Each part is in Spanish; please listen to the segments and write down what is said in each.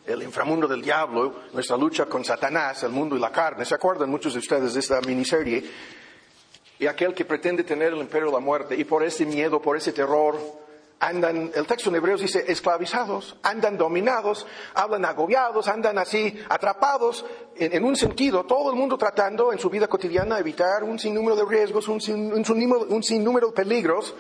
el inframundo del diablo, nuestra lucha con Satanás, el mundo y la carne. ¿Se acuerdan muchos de ustedes de esta miniserie? Y aquel que pretende tener el imperio de la muerte, y por ese miedo, por ese terror, andan, el texto en Hebreos dice, esclavizados, andan dominados, hablan agobiados, andan así, atrapados, en un sentido, todo el mundo tratando en su vida cotidiana evitar un sinnúmero de riesgos, un sinnúmero de peligros,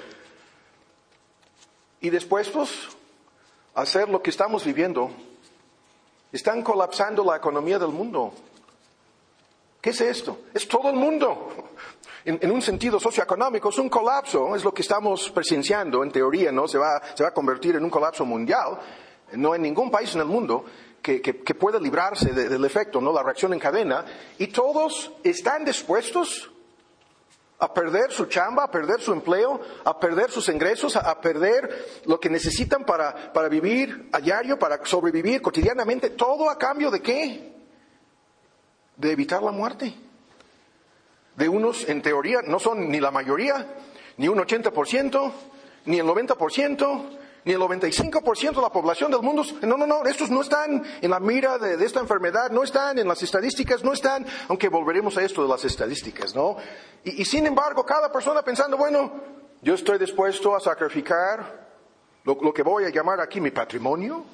y dispuestos a hacer lo que estamos viviendo. Están colapsando la economía del mundo. ¿Qué es esto? Es todo el mundo. En un sentido socioeconómico es un colapso, es lo que estamos presenciando en teoría, ¿no? Se va a convertir en un colapso mundial. No hay ningún país en el mundo que pueda librarse del efecto, ¿no? La reacción en cadena. Y todos están dispuestos a perder su chamba, a perder su empleo, a perder sus ingresos, a perder lo que necesitan para vivir a diario, para sobrevivir cotidianamente. ¿Todo a cambio de qué? De evitar la muerte. De unos, en teoría, no son ni la mayoría, ni un 80%, ni el 90%, ni el 95% de la población del mundo. No, estos no están en la mira de esta enfermedad, no están en las estadísticas, no están, aunque volveremos a esto de las estadísticas, ¿no? Y sin embargo, cada persona pensando, bueno, yo estoy dispuesto a sacrificar lo que voy a llamar aquí mi patrimonio,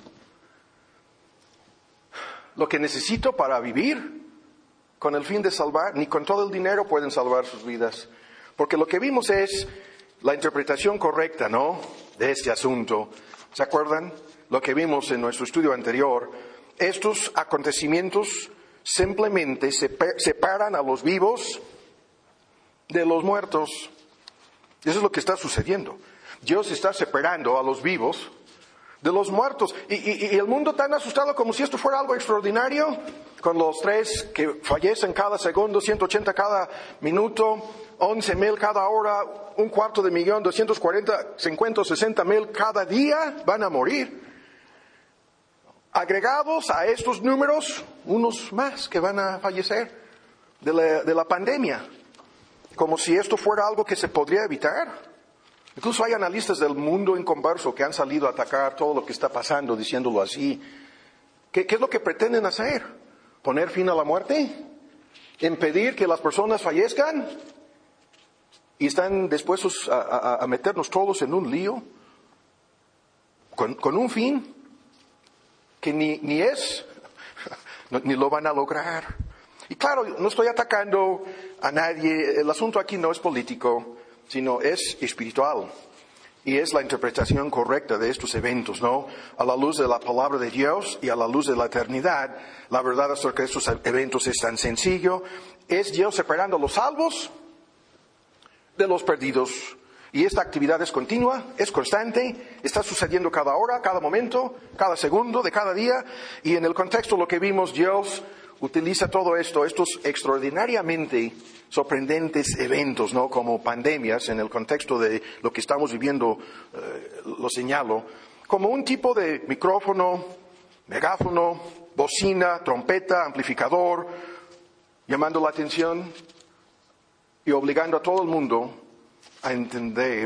lo que necesito para vivir, con el fin de salvar. Ni con todo el dinero pueden salvar sus vidas. Porque lo que vimos es la interpretación correcta, ¿no?, de este asunto. ¿Se acuerdan? Lo que vimos en nuestro estudio anterior. Estos acontecimientos simplemente separan a los vivos de los muertos. Eso es lo que está sucediendo. Dios está separando a los vivos de los muertos. Y el mundo tan asustado como si esto fuera algo extraordinario, con los 3 que fallecen cada segundo, 180 cada minuto, 11,000 cada hora, 250,000, 50 o 60,000 cada día van a morir. Agregados a estos números, unos más que van a fallecer de la pandemia. Como si esto fuera algo que se podría evitar. Incluso hay analistas del mundo inconverso que han salido a atacar todo lo que está pasando, diciéndolo así. ¿Qué es lo que pretenden hacer? ¿Poner fin a la muerte? ¿Impedir que las personas fallezcan? ¿Y están dispuestos a meternos todos en un lío? ¿Con un fin que ni es, ni lo van a lograr? Y claro, no estoy atacando a nadie. El asunto aquí no es político, sino es espiritual. Y es la interpretación correcta de estos eventos, ¿no? A la luz de la palabra de Dios y a la luz de la eternidad, la verdad acerca de estos eventos es tan sencillo. Es Dios separando a los salvos de los perdidos. Y esta actividad es continua, es constante, está sucediendo cada hora, cada momento, cada segundo de cada día. Y en el contexto lo que vimos, Dios utiliza todo esto, estos extraordinariamente sorprendentes eventos, ¿no?, como pandemias, en el contexto de lo que estamos viviendo, lo señalo, como un tipo de micrófono, megáfono, bocina, trompeta, amplificador, llamando la atención y obligando a todo el mundo a entender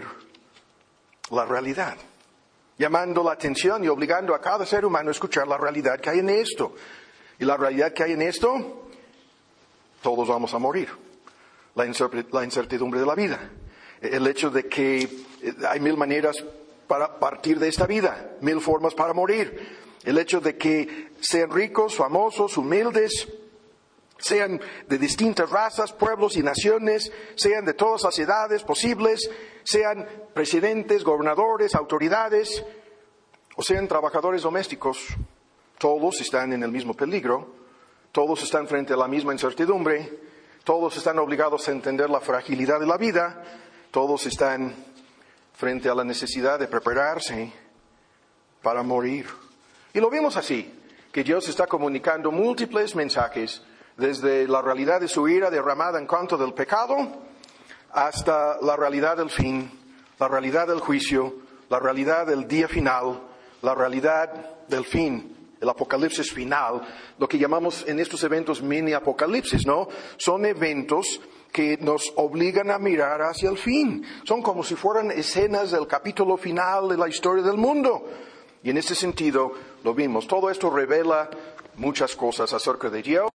la realidad. Llamando la atención y obligando a cada ser humano a escuchar la realidad que hay en esto. Y la realidad que hay en esto, todos vamos a morir. La incertidumbre de la vida. El hecho de que hay 1000 maneras para partir de esta vida, 1000 formas para morir. El hecho de que sean ricos, famosos, humildes, sean de distintas razas, pueblos y naciones, sean de todas las edades posibles, sean presidentes, gobernadores, autoridades, o sean trabajadores domésticos. Todos están en el mismo peligro, todos están frente a la misma incertidumbre, todos están obligados a entender la fragilidad de la vida, todos están frente a la necesidad de prepararse para morir. Y lo vimos así, que Dios está comunicando múltiples mensajes, desde la realidad de su ira derramada en contra del pecado, hasta la realidad del fin, la realidad del juicio, la realidad del día final, la realidad del fin. El apocalipsis final, lo que llamamos en estos eventos mini apocalipsis, ¿no? Son eventos que nos obligan a mirar hacia el fin. Son como si fueran escenas del capítulo final de la historia del mundo. Y en este sentido, lo vimos. Todo esto revela muchas cosas acerca de Dios,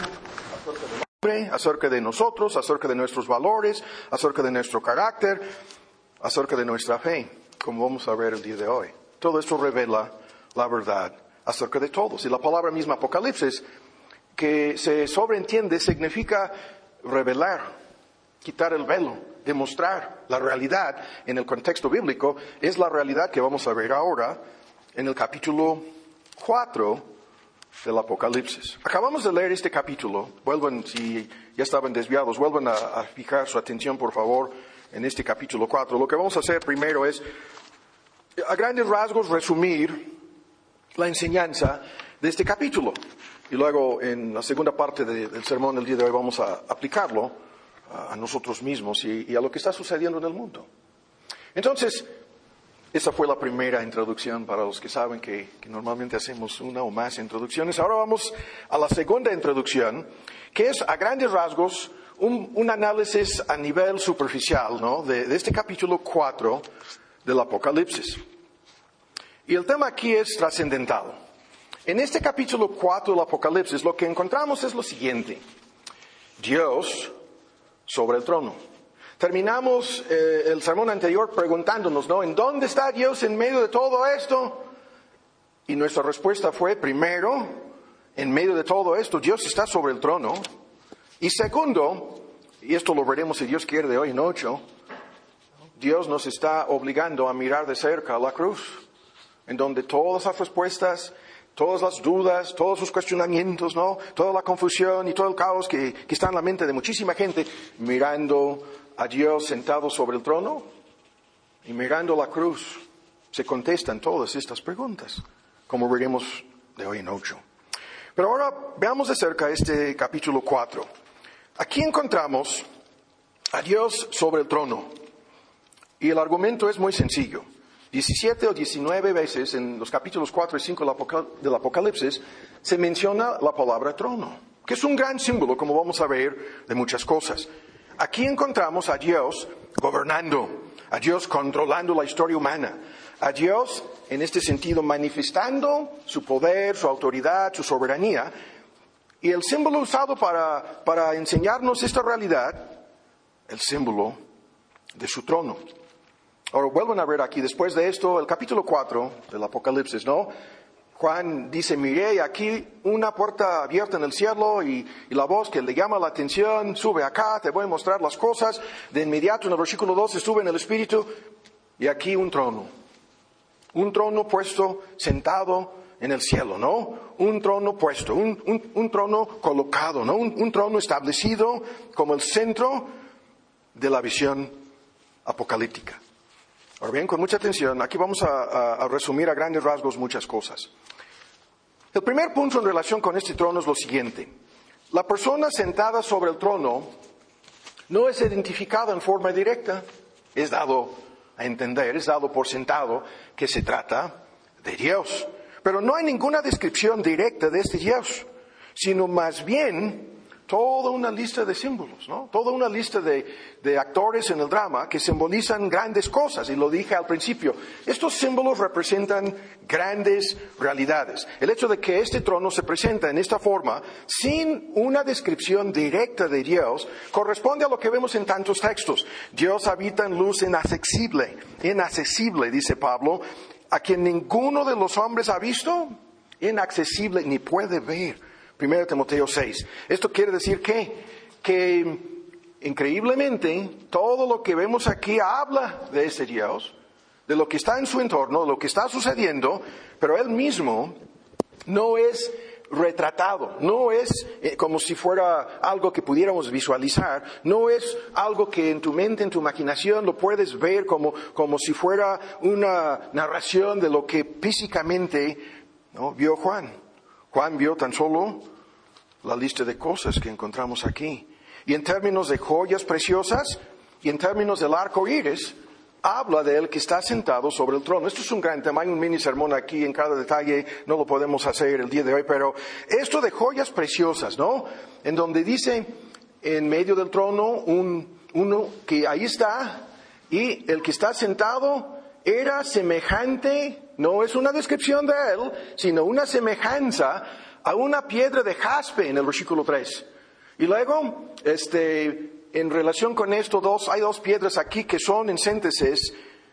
acerca de nosotros, acerca de nuestros valores, acerca de nuestro carácter, acerca de nuestra fe, como vamos a ver el día de hoy. Todo esto revela la verdad acerca de todos. Y la palabra misma Apocalipsis, que se sobreentiende, significa revelar, quitar el velo, demostrar la realidad en el contexto bíblico. Es la realidad que vamos a ver ahora en el capítulo 4 del Apocalipsis. Acabamos de leer este capítulo. Vuelvan, si ya estaban desviados, vuelvan a fijar su atención, por favor, en este capítulo 4. Lo que vamos a hacer primero es, a grandes rasgos, resumir la enseñanza de este capítulo. Y luego, en la segunda parte del sermón del día de hoy, vamos a aplicarlo a nosotros mismos y a lo que está sucediendo en el mundo. Entonces, esa fue la primera introducción para los que saben que normalmente hacemos una o más introducciones. Ahora vamos a la segunda introducción, que es a grandes rasgos un análisis a nivel superficial, ¿no? de este capítulo 4 del Apocalipsis. Y el tema aquí es trascendental. En este capítulo 4 del Apocalipsis lo que encontramos es lo siguiente: Dios sobre el trono. Terminamos el sermón anterior preguntándonos, ¿no? ¿En dónde está Dios en medio de todo esto? Y nuestra respuesta fue, primero, en medio de todo esto, Dios está sobre el trono. Y segundo, y esto lo veremos si Dios quiere de hoy en 8, Dios nos está obligando a mirar de cerca a la cruz, en donde todas las respuestas, todas las dudas, todos sus cuestionamientos, ¿no? Toda la confusión y todo el caos que está en la mente de muchísima gente, mirando a Dios sentado sobre el trono y mirando la cruz, se contestan todas estas preguntas, como veremos de hoy en 8. Pero ahora veamos de cerca este capítulo 4. Aquí encontramos a Dios sobre el trono. Y el argumento es muy sencillo. 17 o 19 veces en los capítulos 4 y 5 del Apocalipsis se menciona la palabra trono, que es un gran símbolo, como vamos a ver, de muchas cosas. Aquí encontramos a Dios gobernando, a Dios controlando la historia humana, a Dios, en este sentido, manifestando su poder, su autoridad, su soberanía. Y el símbolo usado para enseñarnos esta realidad, el símbolo de su trono. Ahora vuelvan a ver aquí, después de esto, el capítulo 4 del Apocalipsis, ¿no? Juan dice, miré aquí una puerta abierta en el cielo y la voz que le llama la atención, sube acá, te voy a mostrar las cosas. De inmediato en el versículo 12 sube en el Espíritu y aquí un trono puesto, sentado en el cielo, ¿no? Un trono puesto, un trono colocado, ¿no? Un trono establecido como el centro de la visión apocalíptica. Ahora bien, con mucha atención, aquí vamos a resumir a grandes rasgos muchas cosas. El primer punto en relación con este trono es lo siguiente. La persona sentada sobre el trono no es identificada en forma directa. Es dado a entender, es dado por sentado que se trata de Dios. Pero no hay ninguna descripción directa de este Dios, sino más bien toda una lista de símbolos, ¿no? Toda una lista de actores en el drama que simbolizan grandes cosas. Y lo dije al principio, estos símbolos representan grandes realidades. El hecho de que este trono se presenta en esta forma, sin una descripción directa de Dios, corresponde a lo que vemos en tantos textos. Dios habita en luz inaccesible, dice Pablo, a quien ninguno de los hombres ha visto, inaccesible ni puede ver. 1 Timoteo 6. Esto quiere decir que increíblemente todo lo que vemos aquí habla de ese Dios, de lo que está en su entorno, de lo que está sucediendo, pero Él mismo no es retratado, no es como si fuera algo que pudiéramos visualizar, no es algo que en tu mente, en tu imaginación lo puedes ver como si fuera una narración de lo que físicamente, ¿no?, vio Juan. Juan vio tan solo la lista de cosas que encontramos aquí. Y en términos de joyas preciosas y en términos del arco iris, habla de él que está sentado sobre el trono. Esto es un gran tema, hay un mini sermón aquí en cada detalle, no lo podemos hacer el día de hoy, pero esto de joyas preciosas, ¿no? En donde dice en medio del trono uno que ahí está, y el que está sentado era semejante no es una descripción de él, sino una semejanza a una piedra de jaspe en el versículo 3. Y luego, en relación con esto, hay dos piedras aquí que son en síntesis,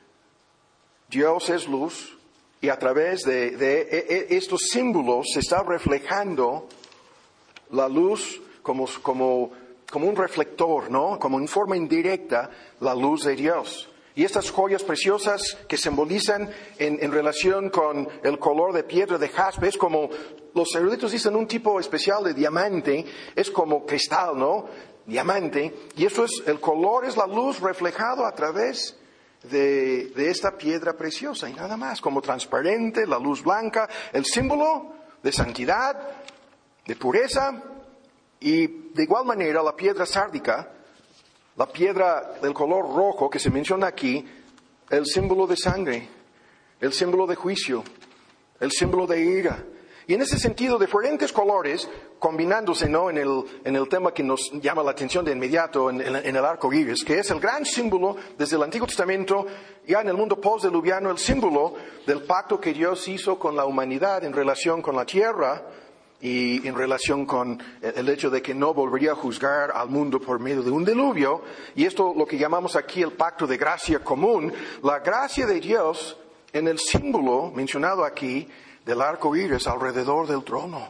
Dios es luz, y a través de estos símbolos se está reflejando la luz como un reflector, ¿no? Como en forma indirecta la luz de Dios. Y estas joyas preciosas que simbolizan en relación con el color de piedra de jaspe, es como, los eruditos dicen, un tipo especial de diamante, es como cristal, ¿no? Diamante. Y eso es, el color es la luz reflejado a través de esta piedra preciosa y nada más, como transparente, la luz blanca, el símbolo de santidad, de pureza. Y de igual manera la piedra sárdica, la piedra del color rojo que se menciona aquí, el símbolo de sangre, el símbolo de juicio, el símbolo de ira. Y en ese sentido, diferentes colores combinándose, ¿no? en el tema que nos llama la atención de inmediato, en el arco iris, que es el gran símbolo desde el Antiguo Testamento, ya en el mundo postdiluviano, el símbolo del pacto que Dios hizo con la humanidad en relación con la tierra y en relación con el hecho de que no volvería a juzgar al mundo por medio de un diluvio. Y esto lo que llamamos aquí el pacto de gracia común, la gracia de Dios en el símbolo mencionado aquí del arco iris alrededor del trono.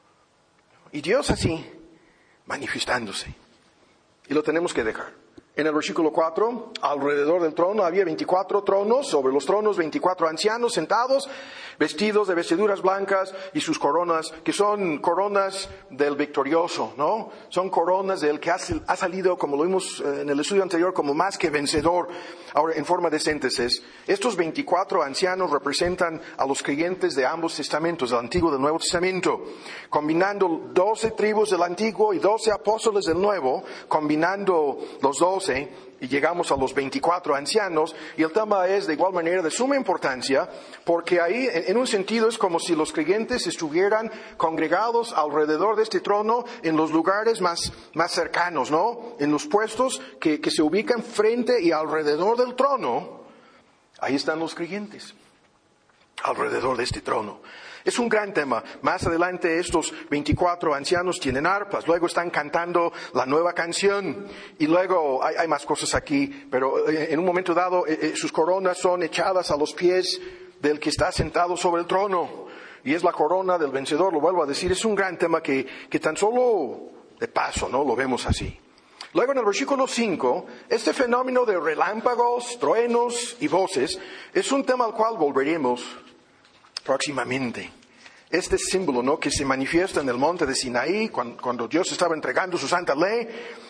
Y Dios así, manifestándose. Y lo tenemos que dejar. En el versículo 4, alrededor del trono había 24 tronos, sobre los tronos 24 ancianos sentados, vestidos de vestiduras blancas y sus coronas, que son coronas del victorioso, ¿no? Son coronas del que ha salido, como lo vimos en el estudio anterior, como más que vencedor. Ahora, en forma de síntesis, estos 24 ancianos representan a los creyentes de ambos testamentos, del Antiguo y del Nuevo Testamento, combinando 12 tribus del Antiguo y 12 apóstoles del Nuevo, combinando los 12, y llegamos a los 24 ancianos, y el tema es de igual manera de suma importancia, porque ahí en un sentido es como si los creyentes estuvieran congregados alrededor de este trono en los lugares más cercanos, ¿no? En los puestos que se ubican frente y alrededor del trono, ahí están los creyentes, alrededor de este trono. Es un gran tema. Más adelante estos 24 ancianos tienen arpas, luego están cantando la nueva canción y luego hay más cosas aquí, pero en un momento dado sus coronas son echadas a los pies del que está sentado sobre el trono y es la corona del vencedor, lo vuelvo a decir, es un gran tema que tan solo de paso, ¿no? Lo vemos así. Luego en el versículo 5, este fenómeno de relámpagos, truenos y voces es un tema al cual volveremos próximamente. Este símbolo, ¿no? Que se manifiesta en el monte de Sinaí cuando Dios estaba entregando su santa ley.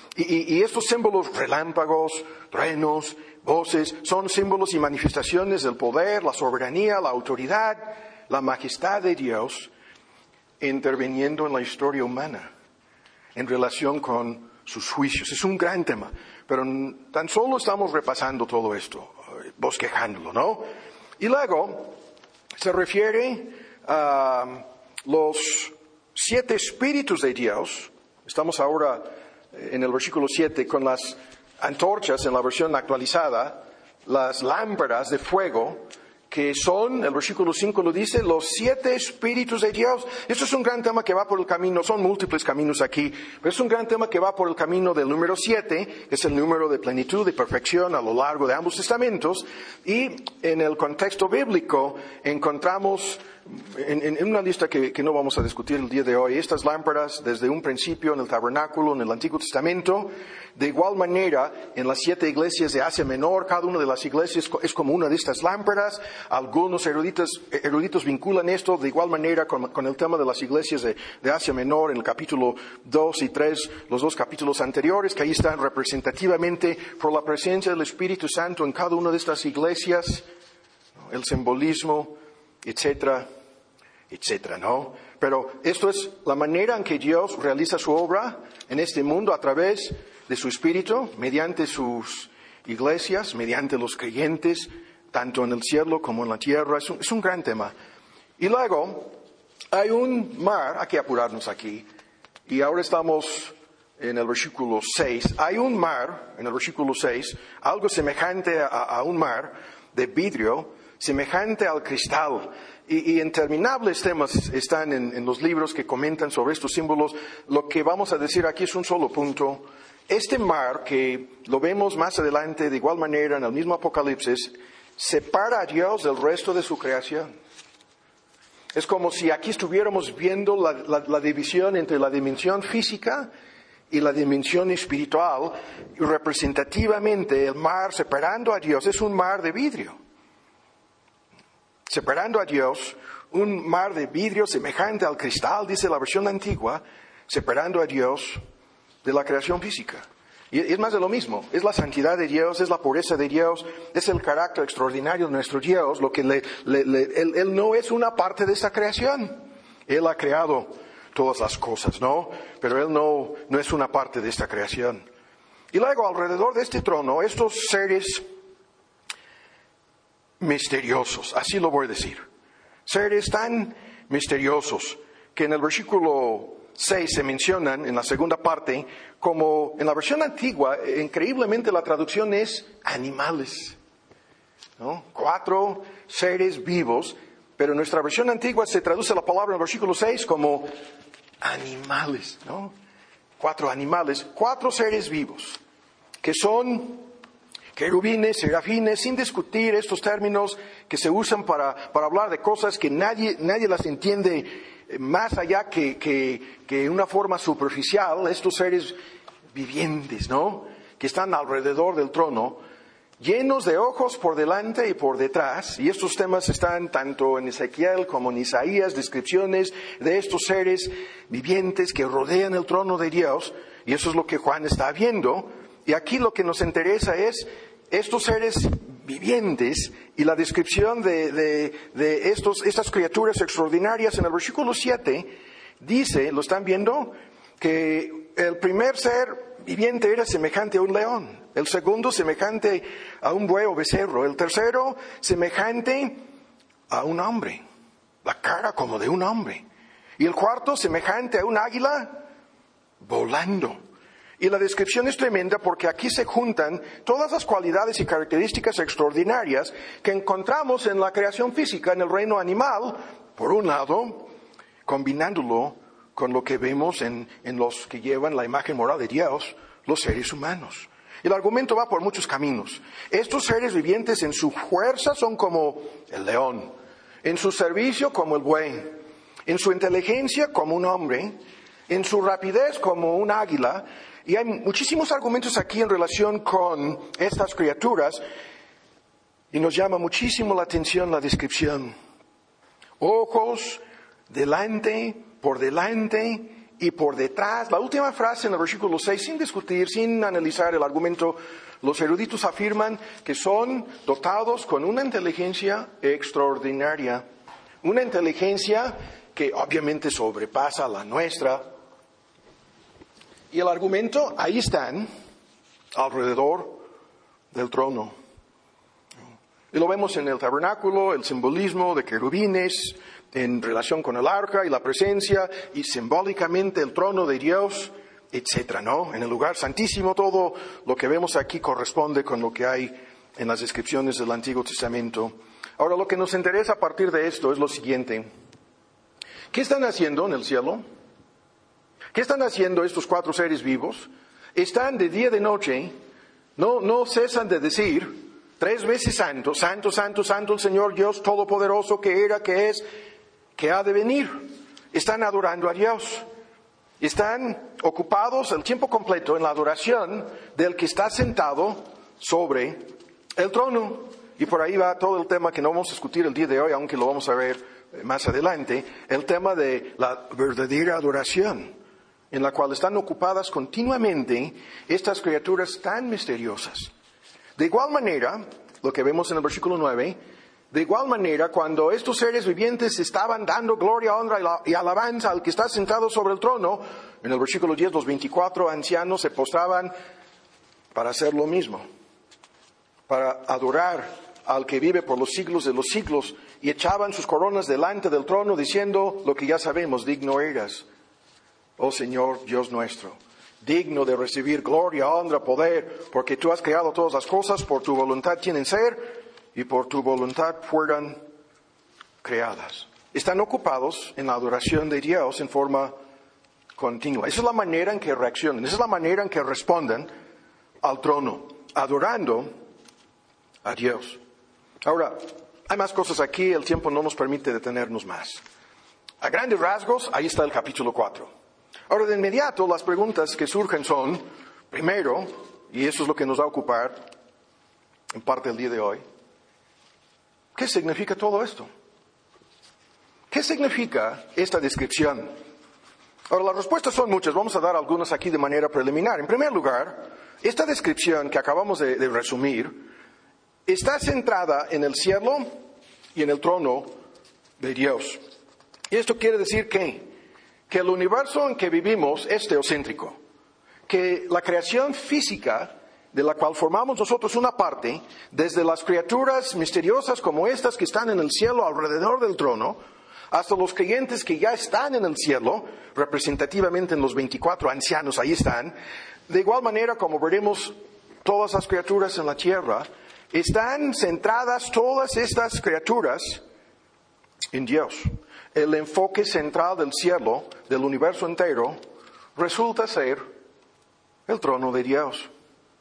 Y estos símbolos, relámpagos, truenos, voces, son símbolos y manifestaciones del poder, la soberanía, la autoridad, la majestad de Dios interviniendo en la historia humana en relación con sus juicios. Es un gran tema, pero tan solo estamos repasando todo esto, bosquejándolo, ¿no? Y luego se refiere a los 7 espíritus de Dios. Estamos ahora en el versículo 7 con las antorchas en la versión actualizada, las lámparas de fuego, que son, el versículo 5 lo dice, los 7 espíritus de Dios. Esto es un gran tema que va por el camino, son múltiples caminos aquí, pero es un gran tema que va por el camino del número 7, que es el número de plenitud y perfección a lo largo de ambos testamentos, y en el contexto bíblico encontramos en una lista que no vamos a discutir el día de hoy, estas lámparas desde un principio en el tabernáculo, en el Antiguo Testamento, de igual manera en las 7 iglesias de Asia Menor, cada una de las iglesias es como una de estas lámparas. Algunos eruditos vinculan esto de igual manera con el tema de las iglesias de Asia Menor en el capítulo 2 y 3, los 2 capítulos anteriores, que ahí están representativamente por la presencia del Espíritu Santo en cada una de estas iglesias, el simbolismo, etcétera, ¿no? Pero esto es la manera en que Dios realiza su obra en este mundo a través de su Espíritu, mediante sus iglesias, mediante los creyentes, tanto en el cielo como en la tierra. Es un gran tema. Y luego hay un mar, hay que apurarnos aquí, y ahora estamos en el versículo 6. Hay un mar, en el versículo 6, algo semejante a un mar de vidrio, semejante al cristal. Y interminables temas están en los libros que comentan sobre estos símbolos. Lo que vamos a decir aquí es un solo punto. Este mar, que lo vemos más adelante de igual manera en el mismo Apocalipsis, separa a Dios del resto de su creación. Es como si aquí estuviéramos viendo la división entre la dimensión física y la dimensión espiritual. Y representativamente el mar separando a Dios es un mar de vidrio. Separando a Dios, un mar de vidrio semejante al cristal, dice la versión antigua, separando a Dios de la creación física. Y es más de lo mismo, es la santidad de Dios, es la pureza de Dios, es el carácter extraordinario de nuestro Dios, lo que Él no es una parte de esta creación. Él ha creado todas las cosas, ¿no? Pero Él no es una parte de esta creación. Y luego alrededor de este trono, estos seres misteriosos, así lo voy a decir. Seres tan misteriosos que en el versículo 6 se mencionan en la segunda parte como en la versión antigua, increíblemente la traducción es animales, ¿no? 4 seres vivos, pero en nuestra versión antigua se traduce la palabra en el versículo 6 como animales, ¿no? 4 animales, 4 seres vivos, que son querubines, serafines, sin discutir estos términos que se usan para hablar de cosas que nadie las entiende más allá que una forma superficial. Estos seres vivientes, ¿no? Que están alrededor del trono, llenos de ojos por delante y por detrás. Y estos temas están tanto en Ezequiel como en Isaías, descripciones de estos seres vivientes que rodean el trono de Dios. Y eso es lo que Juan está viendo. Y aquí lo que nos interesa es estos seres vivientes y la descripción de estas criaturas extraordinarias. En el versículo 7 dice, ¿lo están viendo? Que el primer ser viviente era semejante a un león, el segundo semejante a un buey o becerro, el tercero semejante a un hombre, la cara como de un hombre, y el cuarto semejante a un águila volando. Y la descripción es tremenda porque aquí se juntan todas las cualidades y características extraordinarias que encontramos en la creación física, en el reino animal, por un lado, combinándolo con lo que vemos en los que llevan la imagen moral de Dios, los seres humanos. El argumento va por muchos caminos. Estos seres vivientes en su fuerza son como el león, en su servicio como el buey, en su inteligencia como un hombre, en su rapidez como un águila. Y hay muchísimos argumentos aquí en relación con estas criaturas y nos llama muchísimo la atención la descripción. Ojos, por delante y por detrás. La última frase en el versículo 6, sin discutir, sin analizar el argumento, los eruditos afirman que son dotados con una inteligencia extraordinaria. Una inteligencia que obviamente sobrepasa la nuestra. Y el argumento, ahí están, alrededor del trono. Y lo vemos en el tabernáculo, el simbolismo de querubines, en relación con el arca y la presencia, y simbólicamente el trono de Dios, etcétera, ¿no? En el lugar santísimo, todo lo que vemos aquí corresponde con lo que hay en las descripciones del Antiguo Testamento. Ahora, lo que nos interesa a partir de esto es lo siguiente. ¿Qué están haciendo en el cielo? ¿Qué están haciendo estos 4 seres vivos? Están de día y de noche, no cesan de decir 3 veces santo, santo, santo, santo el Señor Dios Todopoderoso, que era, que es, que ha de venir. Están adorando a Dios. Están ocupados el tiempo completo en la adoración del que está sentado sobre el trono. Y por ahí va todo el tema que no vamos a discutir el día de hoy, aunque lo vamos a ver más adelante, el tema de la verdadera adoración, en la cual están ocupadas continuamente estas criaturas tan misteriosas. De igual manera, lo que vemos en el versículo 9, de igual manera, cuando estos seres vivientes estaban dando gloria, honra y alabanza al que está sentado sobre el trono, en el versículo 10, los 24 ancianos se postraban para hacer lo mismo, para adorar al que vive por los siglos de los siglos, y echaban sus coronas delante del trono diciendo lo que ya sabemos: digno eras, oh Señor Dios nuestro, digno de recibir gloria, honra, poder, porque tú has creado todas las cosas, por tu voluntad tienen ser, y por tu voluntad fueran creadas. Están ocupados en la adoración de Dios en forma continua. Esa es la manera en que reaccionan, esa es la manera en que responden al trono, adorando a Dios. Ahora, hay más cosas aquí, el tiempo no nos permite detenernos más. A grandes rasgos, ahí está el capítulo 4. Ahora, de inmediato, las preguntas que surgen son, primero, y eso es lo que nos va a ocupar en parte el día de hoy, ¿qué significa todo esto? ¿Qué significa esta descripción? Ahora, las respuestas son muchas. Vamos a dar algunas aquí de manera preliminar. En primer lugar, esta descripción que acabamos de resumir está centrada en el cielo y en el trono de Dios. Y esto quiere decir que el universo en que vivimos es teocéntrico, que la creación física de la cual formamos nosotros una parte, desde las criaturas misteriosas como estas que están en el cielo alrededor del trono, hasta los creyentes que ya están en el cielo, representativamente en los 24 ancianos, ahí están. De igual manera, como veremos, todas las criaturas en la tierra, están centradas todas estas criaturas en Dios. El enfoque central del cielo, del universo entero, resulta ser el trono de Dios.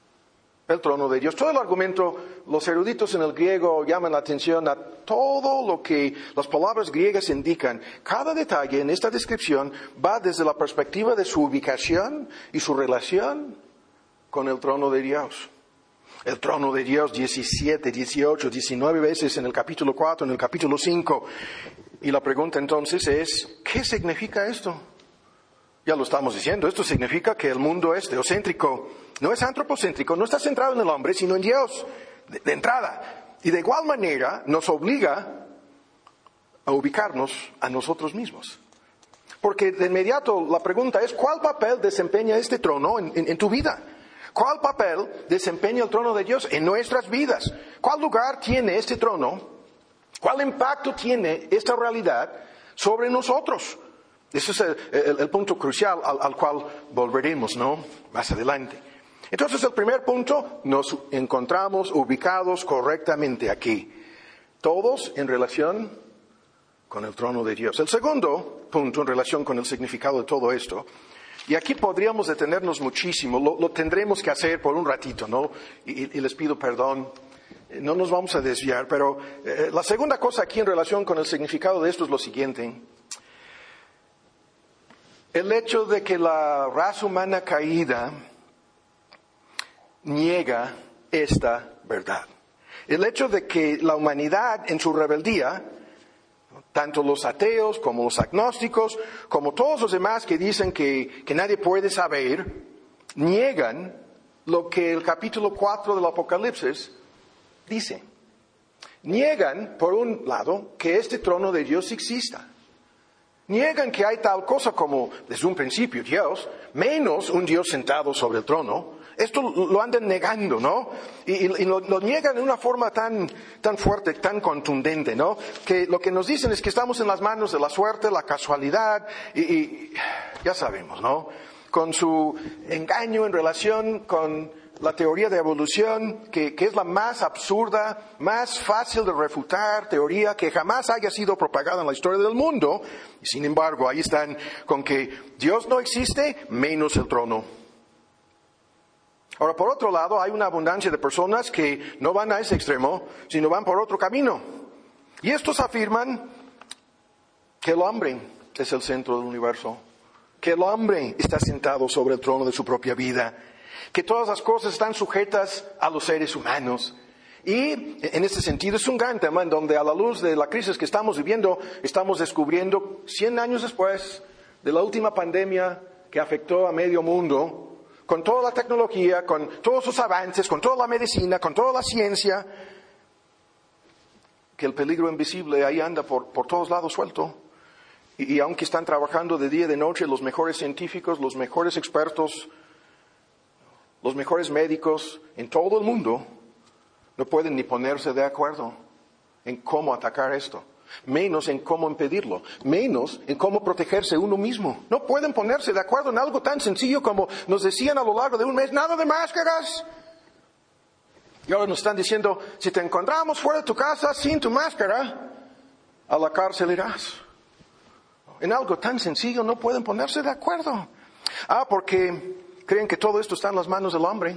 El trono de Dios. Todo el argumento, los eruditos en el griego llaman la atención a todo lo que las palabras griegas indican. Cada detalle en esta descripción va desde la perspectiva de su ubicación y su relación con el trono de Dios. El trono de Dios 17, 18, 19 veces en el capítulo 4, en el capítulo 5. Y la pregunta entonces es, ¿qué significa esto? Ya lo estamos diciendo, esto significa que el mundo es teocéntrico, no es antropocéntrico, no está centrado en el hombre, sino en Dios, de entrada. Y de igual manera nos obliga a ubicarnos a nosotros mismos. Porque de inmediato la pregunta es, ¿cuál papel desempeña este trono en tu vida? ¿Cuál papel desempeña el trono de Dios en nuestras vidas? ¿Cuál lugar tiene este trono? ¿Cuál impacto tiene esta realidad sobre nosotros? Ese es el punto crucial al cual volveremos, ¿no? Más adelante. Entonces, el primer punto, nos encontramos ubicados correctamente aquí. Todos en relación con el trono de Dios. El segundo punto en relación con el significado de todo esto, y aquí podríamos detenernos muchísimo, lo tendremos que hacer por un ratito, ¿no? Y les pido perdón, no nos vamos a desviar, pero la segunda cosa aquí en relación con el significado de esto es lo siguiente. El hecho de que la raza humana caída niega esta verdad. El hecho de que la humanidad en su rebeldía, tanto los ateos como los agnósticos, como todos los demás que dicen que nadie puede saber, niegan lo que el capítulo 4 del Apocalipsis dice. Niegan, por un lado, que este trono de Dios exista. Niegan que hay tal cosa como, desde un principio, Dios, menos un Dios sentado sobre el trono. Esto lo andan negando, ¿no? Y lo niegan de una forma tan fuerte, tan contundente, ¿no? Que lo que nos dicen es que estamos en las manos de la suerte, la casualidad, y ya sabemos, ¿no? Con su engaño en relación con la teoría de evolución, que es la más absurda, más fácil de refutar teoría que jamás haya sido propagada en la historia del mundo. Y sin embargo, ahí están con que Dios no existe, menos el trono. Ahora, por otro lado, hay una abundancia de personas que no van a ese extremo, sino van por otro camino. Y estos afirman que el hombre es el centro del universo, que el hombre está sentado sobre el trono de su propia vida, que todas las cosas están sujetas a los seres humanos. Y en este sentido es un gran tema en donde a la luz de la crisis que estamos viviendo, estamos descubriendo 100 años después de la última pandemia que afectó a medio mundo, con toda la tecnología, con todos sus avances, con toda la medicina, con toda la ciencia, que el peligro invisible ahí anda por todos lados suelto. Y aunque están trabajando de día y de noche los mejores científicos, los mejores expertos, los mejores médicos en todo el mundo, no pueden ni ponerse de acuerdo en cómo atacar esto, menos en cómo impedirlo, menos en cómo protegerse uno mismo. No pueden ponerse de acuerdo en algo tan sencillo como nos decían a lo largo de un mes, nada de máscaras. Y ahora nos están diciendo, si te encontramos fuera de tu casa sin tu máscara, a la cárcel irás. En algo tan sencillo no pueden ponerse de acuerdo. Porque creen que todo esto está en las manos del hombre.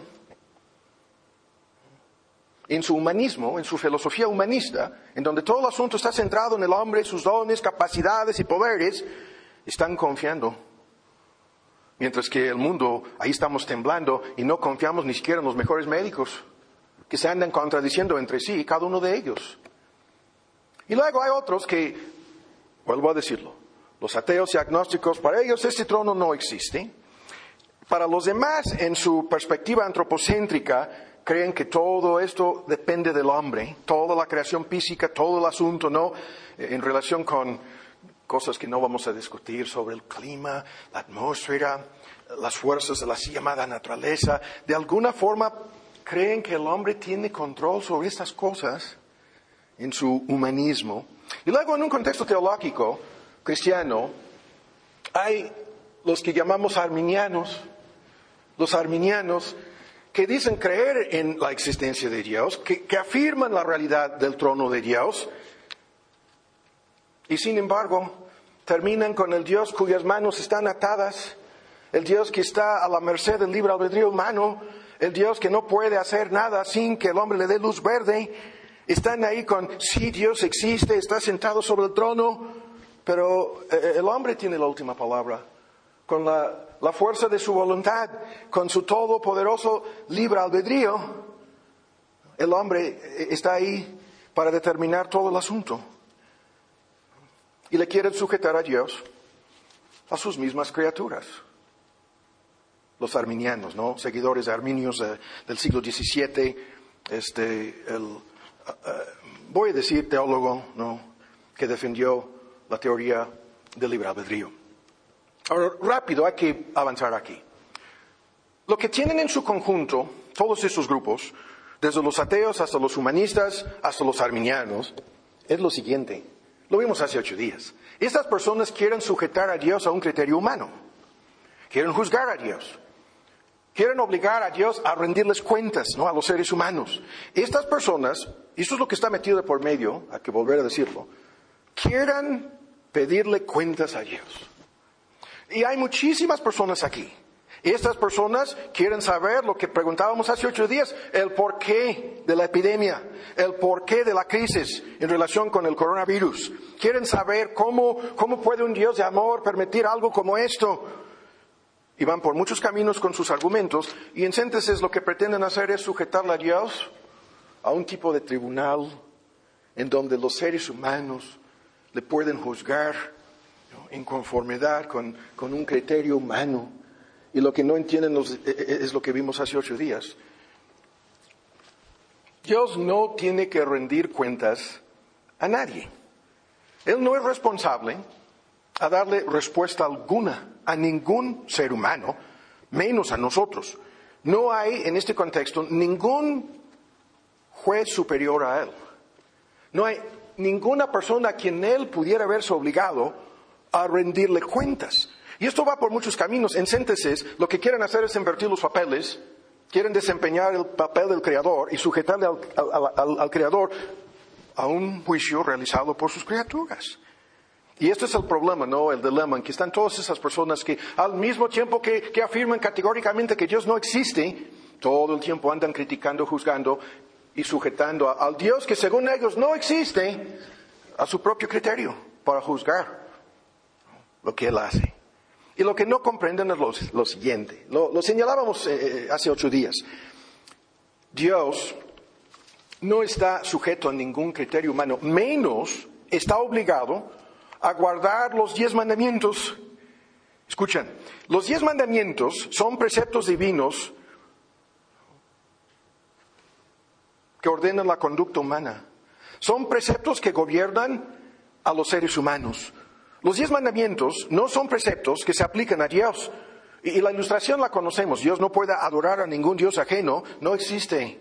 En su humanismo, en su filosofía humanista, en donde todo el asunto está centrado en el hombre, sus dones, capacidades y poderes, están confiando. Mientras que el mundo, ahí estamos temblando y no confiamos ni siquiera en los mejores médicos, que se andan contradiciendo entre sí, cada uno de ellos. Y luego hay otros que, vuelvo a decirlo, los ateos y agnósticos, para ellos este trono no existe. Para los demás, en su perspectiva antropocéntrica, creen que todo esto depende del hombre, toda la creación física, todo el asunto, ¿no? En relación con cosas que no vamos a discutir sobre el clima, la atmósfera, las fuerzas de la así llamada naturaleza. De alguna forma creen que el hombre tiene control sobre estas cosas en su humanismo. Y luego en un contexto teológico cristiano hay los que llamamos arminianos. Los arminianos que dicen creer en la existencia de Dios, que afirman la realidad del trono de Dios, y sin embargo terminan con el Dios cuyas manos están atadas, el Dios que está a la merced del libre albedrío humano, el Dios que no puede hacer nada sin que el hombre le dé luz verde. Están ahí con, sí, Dios existe, está sentado sobre el trono, pero el hombre tiene la última palabra. Con la fuerza de su voluntad, con su todopoderoso libre albedrío, el hombre está ahí para determinar todo el asunto. Y le quieren sujetar a Dios a sus mismas criaturas. Los arminianos, ¿no? Seguidores de Arminios del siglo XVII, voy a decir teólogo, ¿no? Que defendió la teoría del libre albedrío. Ahora, rápido, hay que avanzar aquí. Lo que tienen en su conjunto, todos estos grupos, desde los ateos hasta los humanistas, hasta los arminianos, es lo siguiente. Lo vimos hace 8 días. Estas personas quieren sujetar a Dios a un criterio humano. Quieren juzgar a Dios. Quieren obligar a Dios a rendirles cuentas, ¿no? A los seres humanos. Estas personas, y eso es lo que está metido de por medio, hay que volver a decirlo, quieren pedirle cuentas a Dios. Y hay muchísimas personas aquí. Estas personas quieren saber lo que preguntábamos hace 8 días, el porqué de la epidemia, el porqué de la crisis en relación con el coronavirus. Quieren saber cómo puede un Dios de amor permitir algo como esto. Y van por muchos caminos con sus argumentos, y en síntesis lo que pretenden hacer es sujetarle a Dios a un tipo de tribunal en donde los seres humanos le pueden juzgar, ¿no? En conformidad con un criterio humano. Y lo que no entienden es lo que vimos hace 8 días. Dios no tiene que rendir cuentas a nadie. Él no es responsable a darle respuesta alguna a ningún ser humano, menos a nosotros. No hay en este contexto ningún juez superior a Él. No hay ninguna persona a quien Él pudiera verse obligado a rendirle cuentas. Y esto va por muchos caminos. En síntesis, lo que quieren hacer es invertir los papeles. Quieren desempeñar el papel del Creador y sujetarle al Creador a un juicio realizado por sus criaturas. Y este es el problema, ¿no? El dilema en que están todas esas personas que al mismo tiempo que afirman categóricamente que Dios no existe, todo el tiempo andan criticando, juzgando y sujetando al Dios que según ellos no existe a su propio criterio para juzgar lo que Él hace. Y lo que no comprenden es lo siguiente. Lo señalábamos hace 8 días. Dios no está sujeto a ningún criterio humano, menos está obligado a guardar los 10 mandamientos. Escuchen, los 10 mandamientos son preceptos divinos que ordenan la conducta humana. Son preceptos que gobiernan a los seres humanos. Los 10 mandamientos no son preceptos que se aplican a Dios. Y la ilustración la conocemos. Dios no puede adorar a ningún Dios ajeno. No existe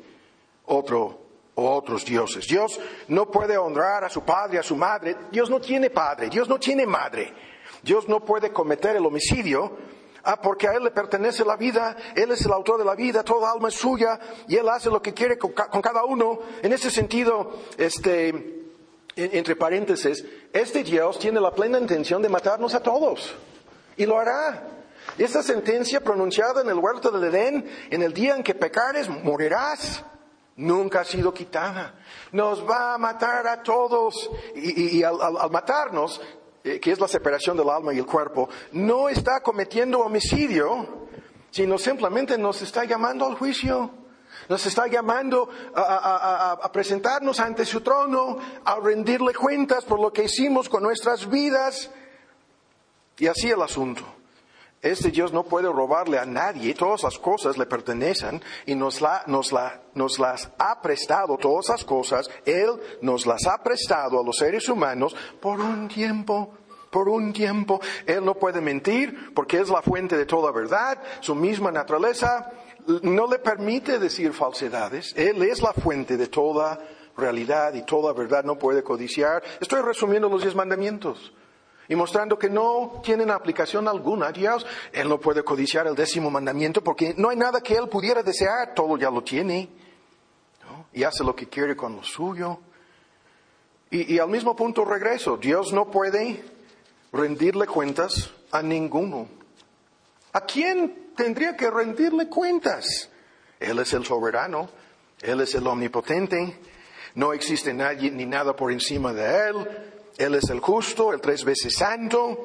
otros dioses. Dios no puede honrar a su padre, a su madre. Dios no tiene padre. Dios no tiene madre. Dios no puede cometer el homicidio. Porque a Él le pertenece la vida, Él es el autor de la vida, toda alma es suya, y Él hace lo que quiere con cada uno. En ese sentido, entre paréntesis, este Dios tiene la plena intención de matarnos a todos, y lo hará. Esta sentencia pronunciada en el huerto del Edén, en el día en que pecares, morirás, nunca ha sido quitada. Nos va a matar a todos, y al matarnos, que es la separación del alma y el cuerpo, no está cometiendo homicidio, sino simplemente nos está llamando al juicio. Nos está llamando a presentarnos ante su trono, a rendirle cuentas por lo que hicimos con nuestras vidas. Y así el asunto. Este Dios no puede robarle a nadie, todas las cosas le pertenecen y nos las ha prestado, todas esas cosas, Él nos las ha prestado a los seres humanos por un tiempo. Él no puede mentir porque es la fuente de toda verdad, su misma naturaleza no le permite decir falsedades, Él es la fuente de toda realidad y toda verdad, no puede codiciar. Estoy resumiendo los 10 mandamientos. Y mostrando que no tienen aplicación alguna a Dios. Él no puede codiciar el 10º mandamiento porque no hay nada que Él pudiera desear. Todo ya lo tiene, ¿no? Y hace lo que quiere con lo suyo. Y al mismo punto regreso. Dios no puede rendirle cuentas a ninguno. ¿A quién tendría que rendirle cuentas? Él es el soberano. Él es el omnipotente. No existe nadie ni nada por encima de Él. Él es el justo, el 3 veces santo.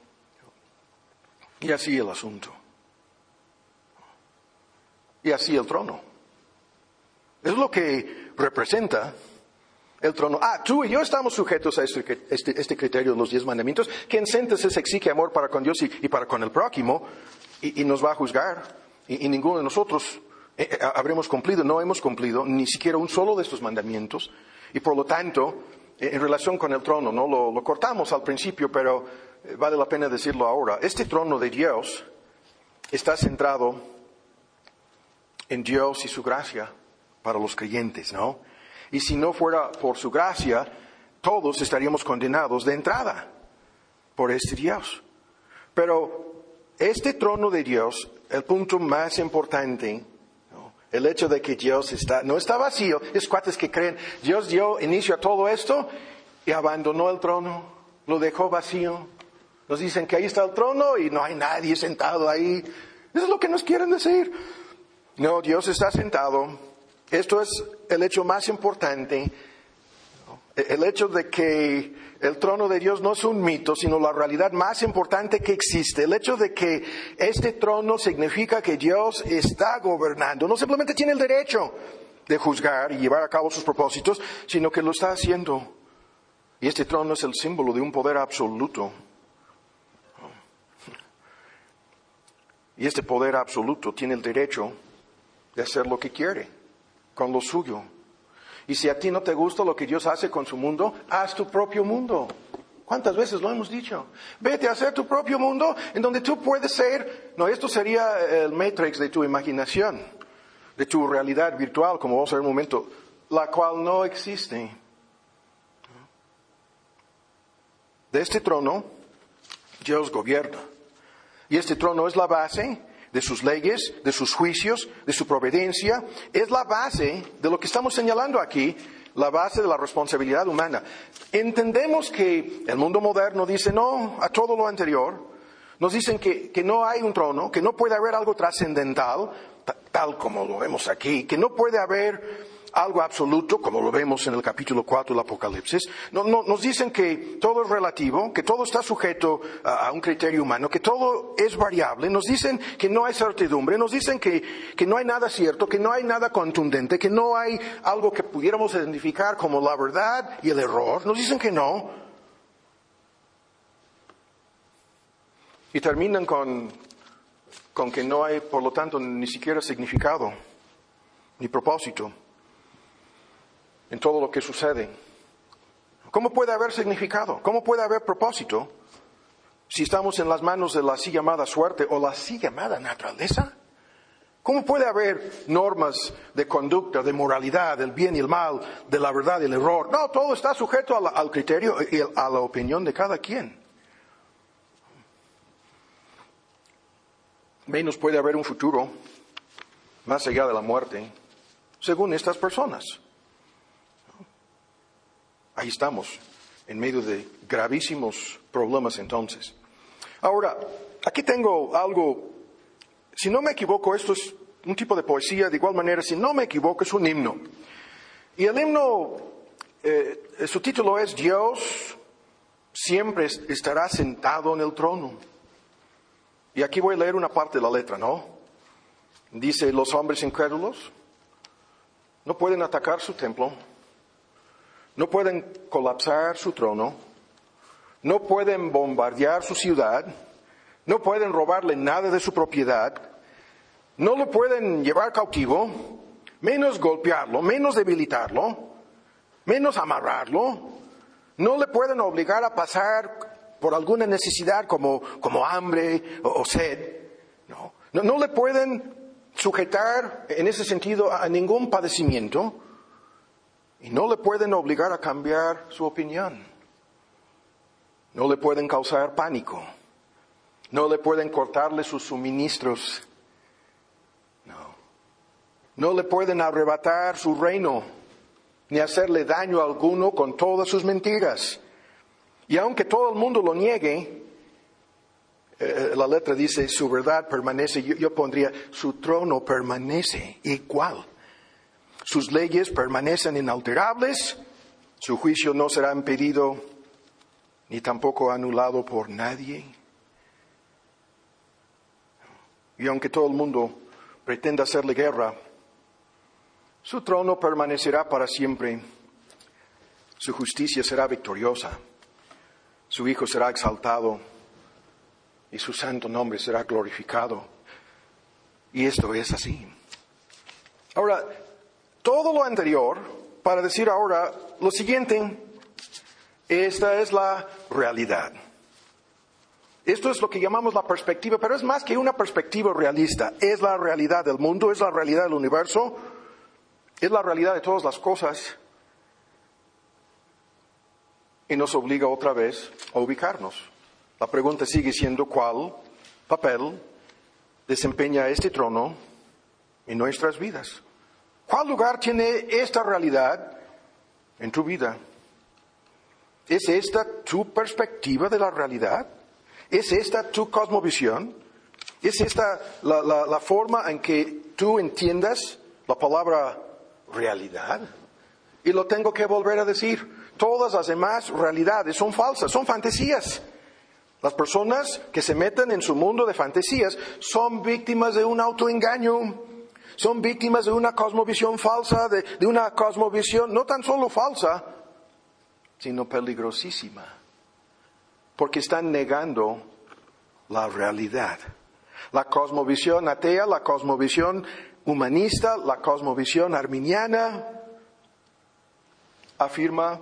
Y así el asunto. Y así el trono. Es lo que representa el trono. Tú y yo estamos sujetos a este criterio de los 10 mandamientos, que en síntesis exige amor para con Dios y para con el prójimo, y nos va a juzgar. Y ninguno de nosotros habremos cumplido, no hemos cumplido ni siquiera un solo de estos mandamientos. Y por lo tanto, en relación con el trono, ¿no? Lo cortamos al principio, pero vale la pena decirlo ahora. Este trono de Dios está centrado en Dios y su gracia para los creyentes, ¿no? Y si no fuera por su gracia, todos estaríamos condenados de entrada por este Dios. Pero este trono de Dios, el punto más importante, el hecho de que Dios no está vacío, es cuates que creen, Dios dio inicio a todo esto y abandonó el trono, lo dejó vacío. Nos dicen que ahí está el trono y no hay nadie sentado ahí. Eso es lo que nos quieren decir. No, Dios está sentado. Esto es el hecho más importante. El hecho de que el trono de Dios no es un mito, sino la realidad más importante que existe. El hecho de que este trono significa que Dios está gobernando. No simplemente tiene el derecho de juzgar y llevar a cabo sus propósitos, sino que lo está haciendo. Y este trono es el símbolo de un poder absoluto. Y este poder absoluto tiene el derecho de hacer lo que quiere con lo suyo. Y si a ti no te gusta lo que Dios hace con su mundo, haz tu propio mundo. ¿Cuántas veces lo hemos dicho? Vete a hacer tu propio mundo en donde tú puedes ser. No, esto sería el Matrix de tu imaginación, de tu realidad virtual, como vamos a ver en un momento, la cual no existe. De este trono, Dios gobierna. Y este trono es la base de sus leyes, de sus juicios, de su providencia. Es la base de lo que estamos señalando aquí, la base de la responsabilidad humana. Entendemos que el mundo moderno dice no a todo lo anterior. Nos dicen que no hay un trono, que no puede haber algo trascendental, tal como lo vemos aquí, que no puede haber algo absoluto, como lo vemos en el capítulo 4 del Apocalipsis. Nos dicen que todo es relativo, que todo está sujeto a un criterio humano, que todo es variable. Nos dicen que no hay certidumbre, nos dicen que no hay nada cierto, que no hay nada contundente, que no hay algo que pudiéramos identificar como la verdad y el error. Nos dicen que no. Y terminan con que no hay, por lo tanto, ni siquiera significado, ni propósito en todo lo que sucede. ¿Cómo puede haber significado? ¿Cómo puede haber propósito si estamos en las manos de la así llamada suerte o la así llamada naturaleza? ¿Cómo puede haber normas de conducta, de moralidad, del bien y el mal, de la verdad y el error? No, todo está sujeto al criterio y a la opinión de cada quien. menos puede haber un futuro más allá de la muerte, según estas personas. Ahí estamos, en medio de gravísimos problemas entonces. Ahora, aquí tengo algo, si no me equivoco, esto es un tipo de poesía, de igual manera, si no me equivoco, es un himno. Y el himno, su título es Dios siempre estará sentado en el trono. Y aquí voy a leer una parte de la letra, ¿no? Dice, los hombres incrédulos no pueden atacar su templo, no pueden colapsar su trono, no pueden bombardear su ciudad, no pueden robarle nada de su propiedad, no lo pueden llevar cautivo, menos golpearlo, menos debilitarlo, menos amarrarlo. No le pueden obligar a pasar por alguna necesidad como hambre o sed. No le pueden sujetar en ese sentido a ningún padecimiento y no le pueden obligar a cambiar su opinión. No le pueden causar pánico. No le pueden cortarle sus suministros. No le pueden arrebatar su reino, ni hacerle daño alguno con todas sus mentiras. Y aunque todo el mundo lo niegue, la letra dice, su verdad permanece, yo pondría, su trono permanece igual. Sus leyes permanecen inalterables, su juicio no será impedido, ni tampoco anulado por nadie. Y aunque todo el mundo pretenda hacerle guerra, su trono permanecerá para siempre, su justicia será victoriosa, su Hijo será exaltado y su santo nombre será glorificado. Y esto es así. Ahora, todo lo anterior para decir ahora lo siguiente, esta es la realidad. Esto es lo que llamamos la perspectiva, pero es más que una perspectiva realista, es la realidad del mundo, es la realidad del universo. Es la realidad de todas las cosas y nos obliga otra vez a ubicarnos. La pregunta sigue siendo ¿cuál papel desempeña este trono en nuestras vidas? ¿Cuál lugar tiene esta realidad en tu vida? ¿Es esta tu perspectiva de la realidad? ¿Es esta tu cosmovisión? ¿Es esta la forma en que tú entiendas la palabra realidad? Y lo tengo que volver a decir, todas las demás realidades son falsas, son fantasías. Las personas que se meten en su mundo de fantasías son víctimas de un autoengaño, son víctimas de una cosmovisión falsa, de una cosmovisión no tan solo falsa, sino peligrosísima, porque están negando la realidad. La cosmovisión atea, la cosmovisión humanista, la cosmovisión arminiana, afirma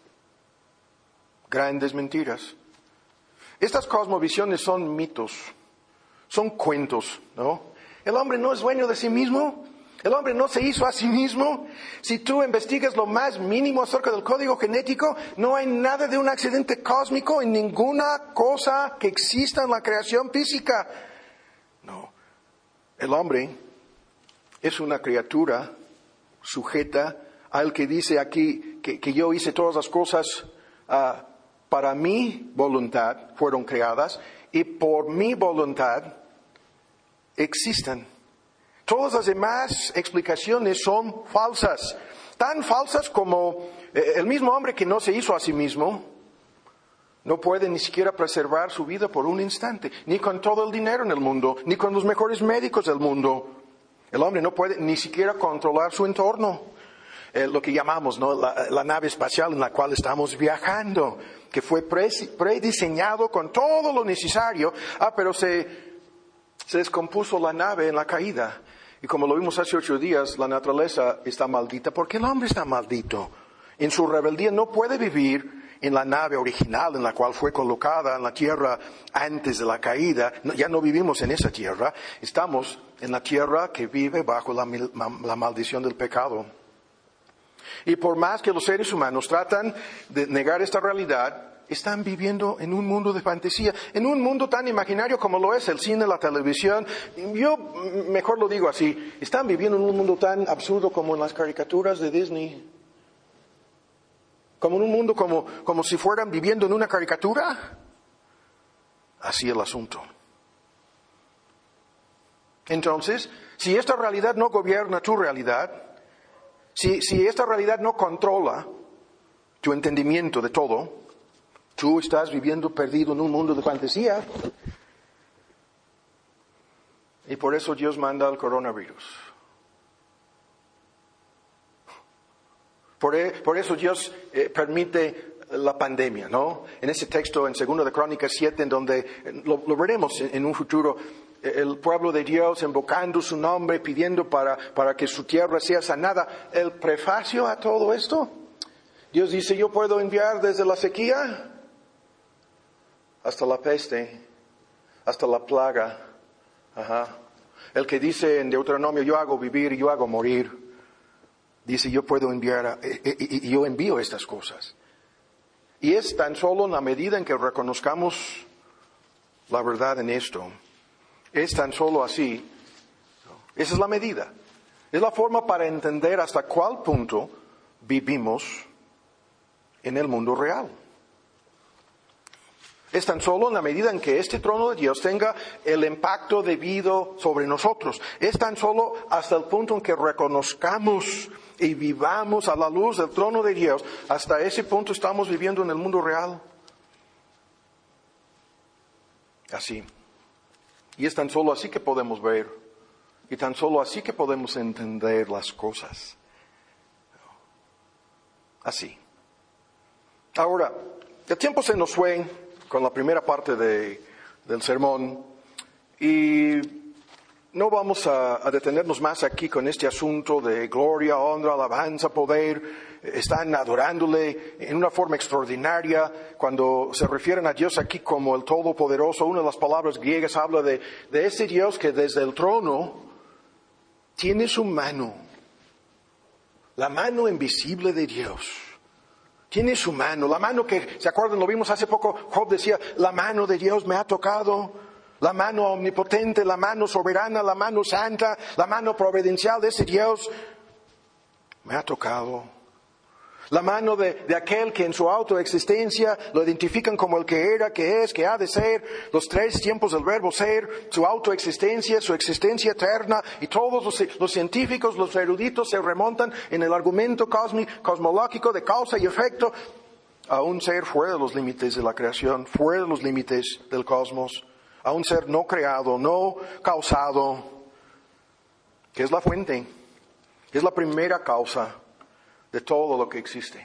grandes mentiras. Estas cosmovisiones son mitos, son cuentos, ¿no? El hombre no es dueño de sí mismo, el hombre no se hizo a sí mismo. Si tú investigas lo más mínimo acerca del código genético, no hay nada de un accidente cósmico en ninguna cosa que exista en la creación física. No, el hombre es una criatura sujeta al que dice aquí que yo hice todas las cosas para mi voluntad fueron creadas y por mi voluntad existen. Todas las demás explicaciones son falsas, tan falsas como el mismo hombre que no se hizo a sí mismo no puede ni siquiera preservar su vida por un instante, ni con todo el dinero en el mundo, ni con los mejores médicos del mundo. El hombre no puede ni siquiera controlar su entorno. Lo que llamamos, ¿no?, la nave espacial en la cual estamos viajando, que fue prediseñado con todo lo necesario, pero se descompuso la nave en la caída. Y como lo vimos hace 8 días, la naturaleza está maldita porque el hombre está maldito. En su rebeldía no puede vivir en la nave original en la cual fue colocada en la tierra antes de la caída. Ya no vivimos en esa tierra, estamos en la tierra que vive bajo la maldición del pecado. Y por más que los seres humanos tratan de negar esta realidad, están viviendo en un mundo de fantasía, en un mundo tan imaginario como lo es el cine, la televisión. Yo mejor lo digo así, están viviendo en un mundo tan absurdo como en las caricaturas de Disney. Como en un mundo como si fueran viviendo en una caricatura. Así el asunto. Entonces, si esta realidad no gobierna tu realidad, si esta realidad no controla tu entendimiento de todo, tú estás viviendo perdido en un mundo de fantasía. Y por eso Dios manda el coronavirus. Por eso Dios permite la pandemia, ¿no? En ese texto en 2 de Crónicas 7, en donde lo veremos en un futuro, el pueblo de Dios invocando su nombre, pidiendo para que su tierra sea sanada. El prefacio a todo esto, Dios dice, yo puedo enviar desde la sequía hasta la peste, hasta la plaga. El que dice en Deuteronomio, yo hago vivir y yo hago morir. Dice, yo puedo enviar, y yo envío estas cosas. Y es tan solo en la medida en que reconozcamos la verdad en esto. Es tan solo así. Esa es la medida. Es la forma para entender hasta cuál punto vivimos en el mundo real. Es tan solo en la medida en que este trono de Dios tenga el impacto debido sobre nosotros. Es tan solo hasta el punto en que reconozcamos y vivamos a la luz del trono de Dios. Hasta ese punto estamos viviendo en el mundo real. Así. Y es tan solo así que podemos ver. Y tan solo así que podemos entender las cosas. Así. Ahora, el tiempo se nos fue con la primera parte del sermón y no vamos a detenernos más aquí con este asunto de gloria, honra, alabanza, poder. Están adorándole en una forma extraordinaria. Cuando se refieren a Dios aquí como el Todopoderoso, una de las palabras griegas habla de ese Dios que desde el trono tiene su mano, la mano invisible de Dios. Tiene su mano, la mano que, ¿se acuerdan? Lo vimos hace poco, Job decía, la mano de Dios me ha tocado, la mano omnipotente, la mano soberana, la mano santa, la mano providencial de ese Dios me ha tocado. La mano de aquel que en su autoexistencia lo identifican como el que era, que es, que ha de ser, los tres tiempos del verbo ser, su autoexistencia, su existencia eterna, y todos los científicos, los eruditos se remontan en el argumento cosmológico de causa y efecto a un ser fuera de los límites de la creación, fuera de los límites del cosmos, a un ser no creado, no causado, que es la fuente, es la primera causa de todo lo que existe.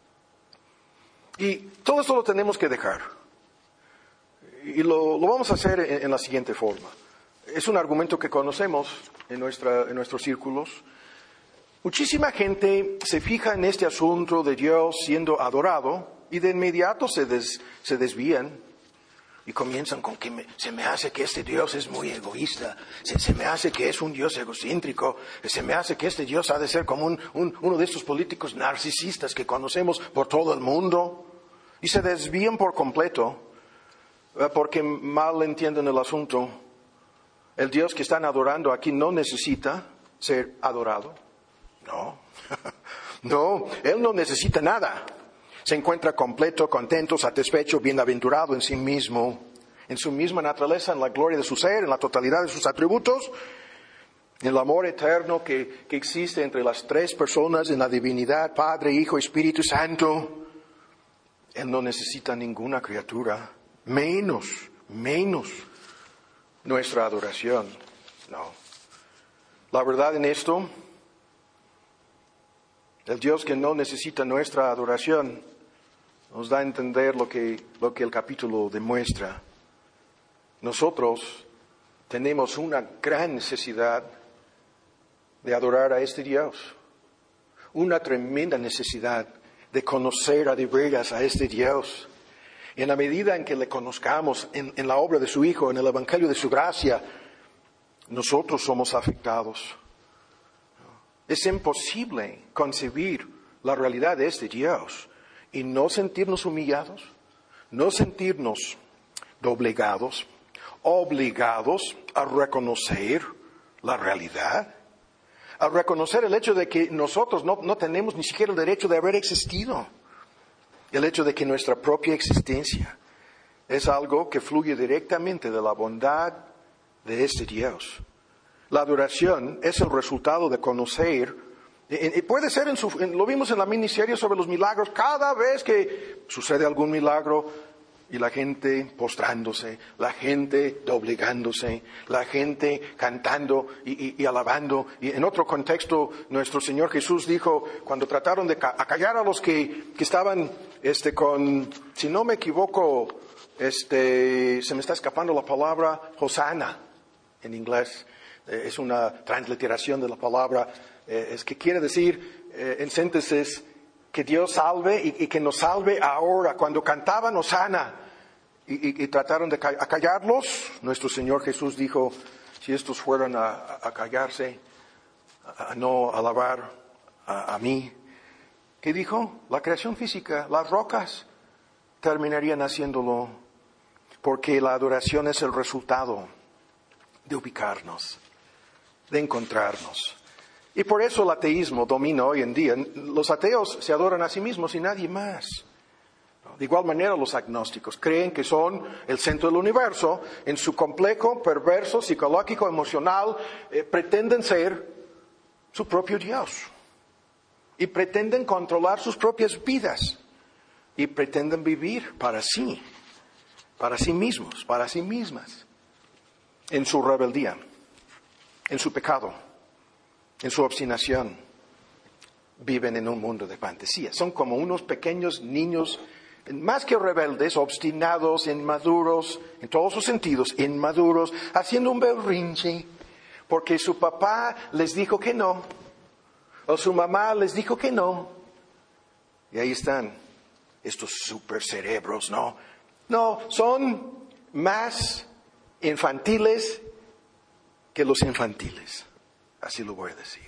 Y todo esto lo tenemos que dejar. Y lo vamos a hacer en la siguiente forma. Es un argumento que conocemos en nuestros círculos. Muchísima gente se fija en este asunto de Dios siendo adorado y de inmediato se desvían. Y comienzan con que se me hace que este Dios es muy egoísta, se me hace que es un Dios egocéntrico, se me hace que este Dios ha de ser como uno de estos políticos narcisistas que conocemos por todo el mundo. Y se desvían por completo, porque mal entienden el asunto. El Dios que están adorando aquí no necesita ser adorado. No, no, Él no necesita nada. Se encuentra completo, contento, satisfecho, bienaventurado en sí mismo, en su misma naturaleza, en la gloria de su ser, en la totalidad de sus atributos, en el amor eterno que existe entre las tres personas, en la divinidad, Padre, Hijo, Espíritu Santo. Él no necesita ninguna criatura, menos nuestra adoración. No. La verdad en esto, el Dios que no necesita nuestra adoración nos da a entender lo que el capítulo demuestra. Nosotros tenemos una gran necesidad de adorar a este Dios. Una tremenda necesidad de conocer a de veras a este Dios. Y en la medida en que le conozcamos en la obra de su Hijo, en el Evangelio de su gracia, nosotros somos afectados. Es imposible concebir la realidad de este Dios y no sentirnos humillados, no sentirnos doblegados, obligados a reconocer la realidad, a reconocer el hecho de que nosotros no tenemos ni siquiera el derecho de haber existido, el hecho de que nuestra propia existencia es algo que fluye directamente de la bondad de este Dios. La adoración es el resultado de conocer, y puede ser, lo vimos en la miniserie sobre los milagros, cada vez que sucede algún milagro y la gente postrándose, la gente doblegándose, la gente cantando y alabando. Y en otro contexto, nuestro Señor Jesús dijo, cuando trataron de acallar a los que estaban con, si no me equivoco, se me está escapando la palabra Hosanna en inglés. Es una transliteración de la palabra, es que quiere decir, en síntesis, que Dios salve y que nos salve ahora. Cuando cantaban Hosanna y trataron de acallarlos, nuestro Señor Jesús dijo, si estos fueran a callarse, a no alabar a mí, ¿qué dijo? La creación física, las rocas terminarían haciéndolo, porque la adoración es el resultado de ubicarnos, de encontrarnos. Y por eso el ateísmo domina hoy en día. Los ateos se adoran a sí mismos y nadie más. De igual manera los agnósticos creen que son el centro del universo. En su complejo, perverso, psicológico, emocional, pretenden ser su propio Dios. Y pretenden controlar sus propias vidas. Y pretenden vivir para sí mismos, para sí mismas. En su rebeldía, en su pecado, en su obstinación, viven en un mundo de fantasía. Son como unos pequeños niños, más que rebeldes, obstinados, inmaduros, en todos sus sentidos, inmaduros, haciendo un berrinche, porque su papá les dijo que no, o su mamá les dijo que no. Y ahí están estos super cerebros, ¿no? No, son más infantiles que los infantiles. Así lo voy a decir.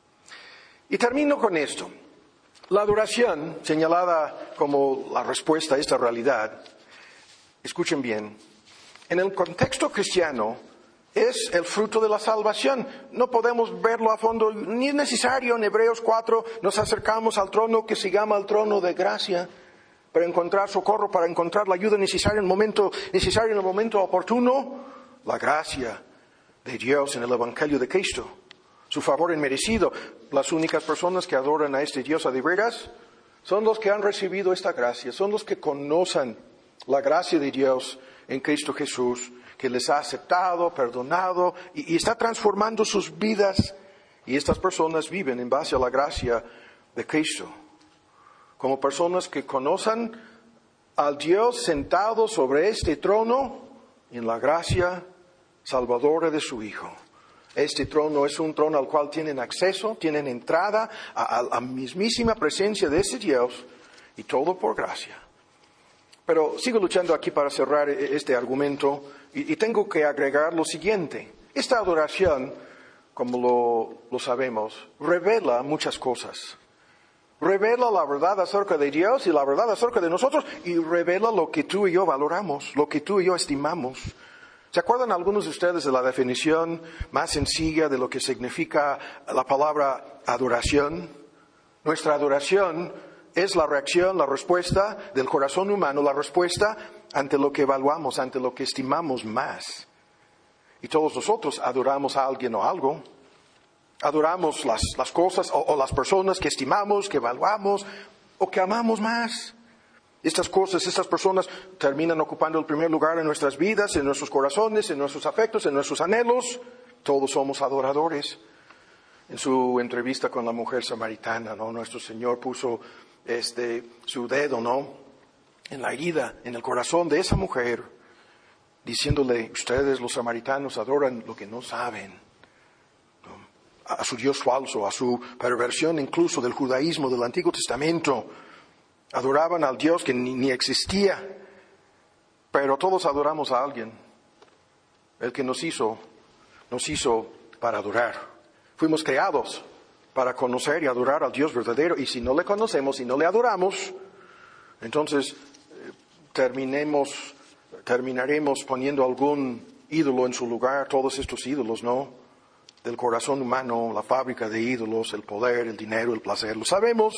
Y termino con esto. La adoración, señalada como la respuesta a esta realidad, escuchen bien, en el contexto cristiano es el fruto de la salvación. No podemos verlo a fondo, ni es necesario. En Hebreos 4 nos acercamos al trono que se llama el trono de gracia, para encontrar socorro, para encontrar la ayuda necesaria en el momento oportuno. La gracia de Dios en el Evangelio de Cristo, su favor inmerecido. Las únicas personas que adoran a este Dios a de veras son los que han recibido esta gracia, son los que conocen la gracia de Dios en Cristo Jesús, que les ha aceptado, perdonado y está transformando sus vidas. Y estas personas viven en base a la gracia de Cristo, como personas que conocen al Dios sentado sobre este trono en la gracia salvadora de su Hijo. Este trono es un trono al cual tienen acceso, tienen entrada a la mismísima presencia de ese Dios, y todo por gracia. Pero sigo luchando aquí para cerrar este argumento y tengo que agregar lo siguiente. Esta adoración, como lo sabemos, revela muchas cosas. Revela la verdad acerca de Dios y la verdad acerca de nosotros, y revela lo que tú y yo valoramos, lo que tú y yo estimamos. ¿Se acuerdan algunos de ustedes de la definición más sencilla de lo que significa la palabra adoración? Nuestra adoración es la reacción, la respuesta del corazón humano, la respuesta ante lo que evaluamos, ante lo que estimamos más. Y todos nosotros adoramos a alguien o algo. Adoramos las cosas o las personas que estimamos, que evaluamos o que amamos más. Estas cosas, estas personas terminan ocupando el primer lugar en nuestras vidas, en nuestros corazones, en nuestros afectos, en nuestros anhelos. Todos somos adoradores. En su entrevista con la mujer samaritana, ¿no? Nuestro Señor puso su dedo, ¿no?, en la herida, en el corazón de esa mujer, diciéndole: ustedes los samaritanos adoran lo que no saben, ¿no?, a su Dios falso, a su perversión incluso del judaísmo del Antiguo Testamento. Adoraban al Dios que ni existía, pero todos adoramos a alguien. El que nos hizo para adorar. Fuimos creados para conocer y adorar al Dios verdadero, y si no le conocemos y no le adoramos, entonces terminaremos poniendo algún ídolo en su lugar, todos estos ídolos, ¿no? Del corazón humano, la fábrica de ídolos, el poder, el dinero, el placer, lo sabemos.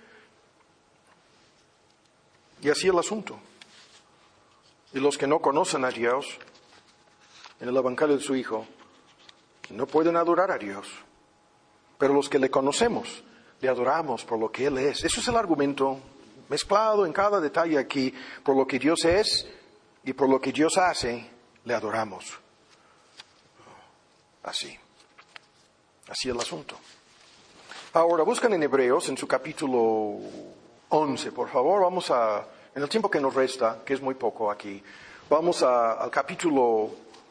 Y así el asunto. Y los que no conocen a Dios, en el Evangelio de su Hijo, no pueden adorar a Dios. Pero los que le conocemos, le adoramos por lo que Él es. Eso es el argumento mezclado en cada detalle aquí. Por lo que Dios es y por lo que Dios hace, le adoramos. Así el asunto. Ahora, buscan en Hebreos, en su capítulo 11, por favor. Vamos en el tiempo que nos resta, que es muy poco aquí, vamos al capítulo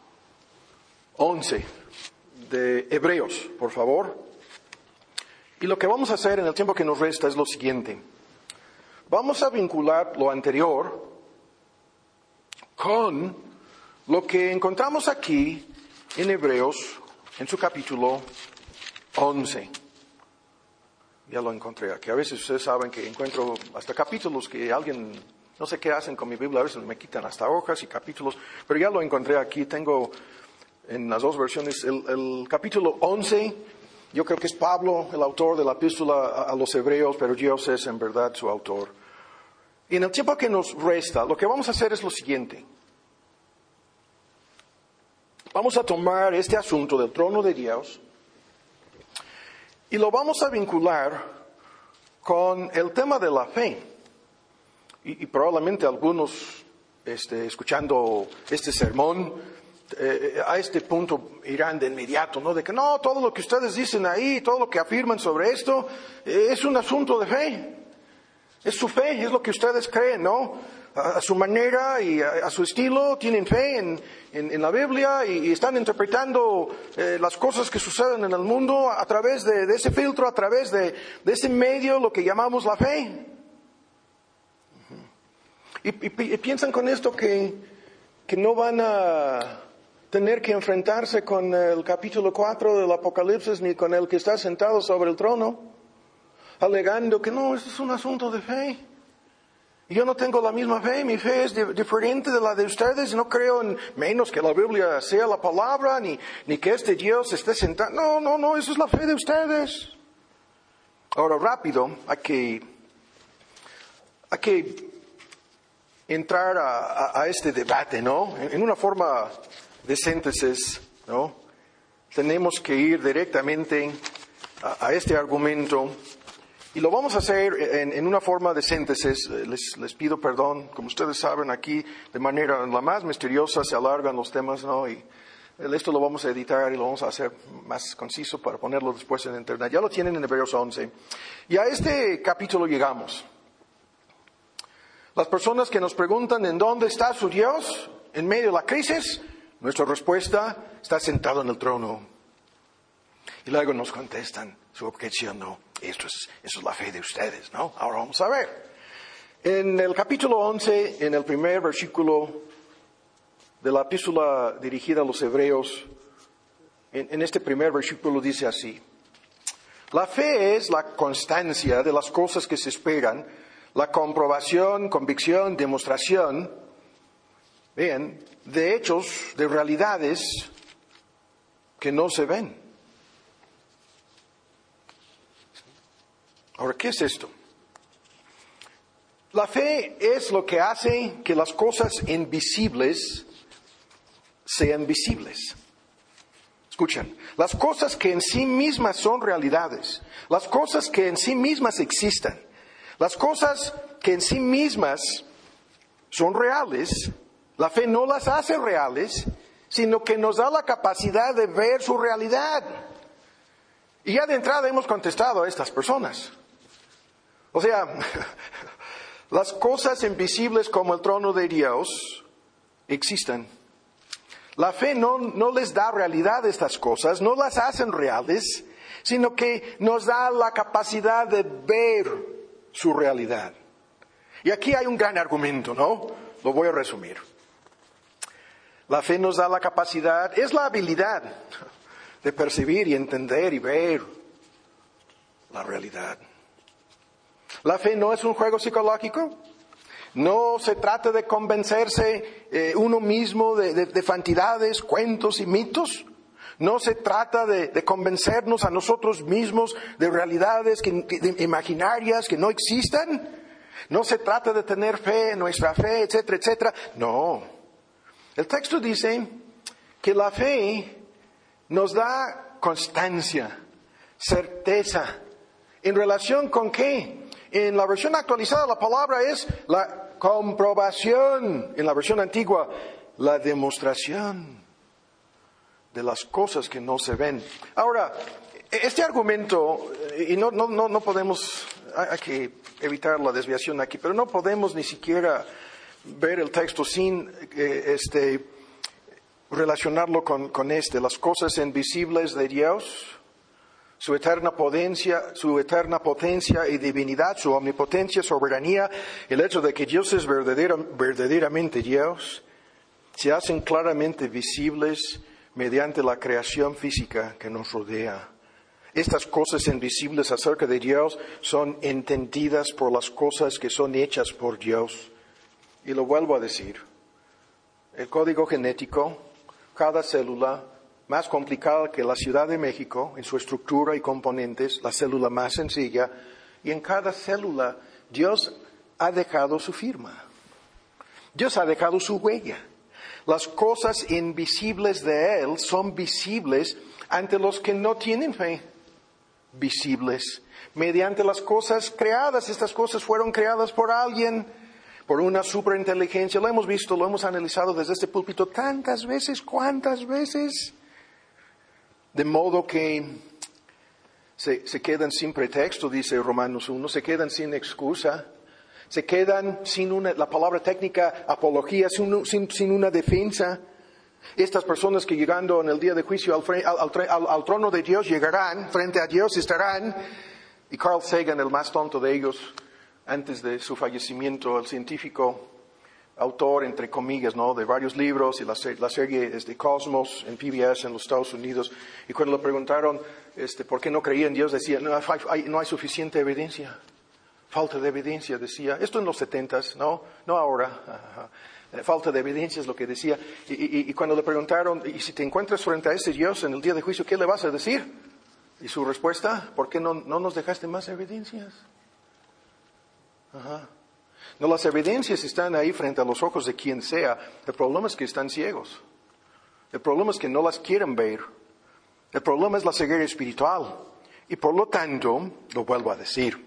11 de Hebreos, por favor. Y lo que vamos a hacer en el tiempo que nos resta es lo siguiente. Vamos a vincular lo anterior con lo que encontramos aquí en Hebreos, en su capítulo 11. Ya lo encontré aquí. A veces ustedes saben que encuentro hasta capítulos que alguien, no sé qué hacen con mi Biblia, a veces me quitan hasta hojas y capítulos, pero ya lo encontré aquí. Tengo en las dos versiones el capítulo 11. Yo creo que es Pablo, el autor de la epístola a los Hebreos, pero Dios es en verdad su autor. Y en el tiempo que nos resta, lo que vamos a hacer es lo siguiente. Vamos a tomar este asunto del trono de Dios y lo vamos a vincular con el tema de la fe. Y probablemente algunos, escuchando este sermón, a este punto irán de inmediato, ¿no? De que no, todo lo que ustedes dicen ahí, todo lo que afirman sobre esto, es un asunto de fe. Es su fe, es lo que ustedes creen, ¿no? A su manera y a su estilo, tienen fe en la Biblia y están interpretando las cosas que suceden en el mundo a través de ese filtro, a través de ese medio, lo que llamamos la fe. Y piensan con esto que no van a tener que enfrentarse con el capítulo 4 del Apocalipsis ni con el que está sentado sobre el trono, alegando que no, esto es un asunto de fe. Yo no tengo la misma fe, mi fe es diferente de la de ustedes, no creo en menos que la Biblia sea la palabra, ni que este Dios esté sentado. No, eso es la fe de ustedes. Ahora, rápido, hay que entrar a este debate, ¿no? En una forma de síntesis, ¿no? Tenemos que ir directamente a este argumento. Y lo vamos a hacer en una forma de síntesis. Les pido perdón, como ustedes saben, aquí de manera la más misteriosa se alargan los temas, ¿no? Y esto lo vamos a editar y lo vamos a hacer más conciso para ponerlo después en internet. Ya lo tienen en Hebreos 11. Y a este capítulo llegamos. Las personas que nos preguntan en dónde está su Dios en medio de la crisis, nuestra respuesta está sentado en el trono. Y luego nos contestan su objeción, no, eso es la fe de ustedes, ¿no? Ahora vamos a ver. En el capítulo 11, en el primer versículo de la epístola dirigida a los Hebreos, en este primer versículo dice así: la fe es la constancia de las cosas que se esperan, la comprobación, convicción, demostración, bien, de hechos, de realidades que no se ven. Ahora, ¿qué es esto? La fe es lo que hace que las cosas invisibles sean visibles. Escuchen, las cosas que en sí mismas son realidades, las cosas que en sí mismas existen, las cosas que en sí mismas son reales, la fe no las hace reales, sino que nos da la capacidad de ver su realidad. Y ya de entrada hemos contestado a estas personas. O sea, las cosas invisibles como el trono de Dios existen. La fe no les da realidad a estas cosas, no las hacen reales, sino que nos da la capacidad de ver su realidad. Y aquí hay un gran argumento, ¿no? Lo voy a resumir. La fe nos da la capacidad, es la habilidad de percibir y entender y ver la realidad. La fe no es un juego psicológico. No se trata de convencerse uno mismo de fantasías, cuentos y mitos. No se trata de convencernos a nosotros mismos de realidades imaginarias que no existan. No se trata de tener fe, nuestra fe, etcétera, etcétera. No. El texto dice que la fe nos da constancia, certeza. ¿En relación con qué? En la versión actualizada la palabra es la comprobación. En la versión antigua, la demostración de las cosas que no se ven. Ahora, este argumento, y no podemos, hay que evitar la desviación aquí, pero no podemos ni siquiera ver el texto sin relacionarlo con las cosas invisibles de Dios, su eterna potencia y divinidad, su omnipotencia, soberanía, el hecho de que Dios es verdaderamente Dios, se hacen claramente visibles mediante la creación física que nos rodea. Estas cosas invisibles acerca de Dios son entendidas por las cosas que son hechas por Dios. Y lo vuelvo a decir, el código genético, cada célula, más complicada que la Ciudad de México en su estructura y componentes, la célula más sencilla, y en cada célula Dios ha dejado su firma. Dios ha dejado su huella. Las cosas invisibles de Él son visibles ante los que no tienen fe. Visibles mediante las cosas creadas. Estas cosas fueron creadas por alguien, por una superinteligencia. Lo hemos visto, lo hemos analizado desde este púlpito tantas veces, ¿cuántas veces? De modo que se quedan sin pretexto, dice Romanos 1, se quedan sin excusa, se quedan sin la palabra técnica, apología, sin una defensa. Estas personas que llegando en el día de juicio al trono de Dios llegarán, frente a Dios estarán, y Carl Sagan, el más tonto de ellos, antes de su fallecimiento, el científico, autor, entre comillas, ¿no?, de varios libros, y la serie es de Cosmos en PBS en los Estados Unidos, y cuando le preguntaron por qué no creía en Dios, decía, no hay suficiente evidencia. Falta de evidencia, decía. Esto en los 70s, no ahora. Falta de evidencia es lo que decía. Y cuando le preguntaron, ¿y si te encuentras frente a ese Dios en el día de juicio, qué le vas a decir? Y su respuesta, ¿por qué no nos dejaste más evidencias? No, las evidencias están ahí frente a los ojos de quien sea. El problema es que están ciegos. El problema es que no las quieren ver. El problema es la ceguera espiritual. Y por lo tanto, lo vuelvo a decir,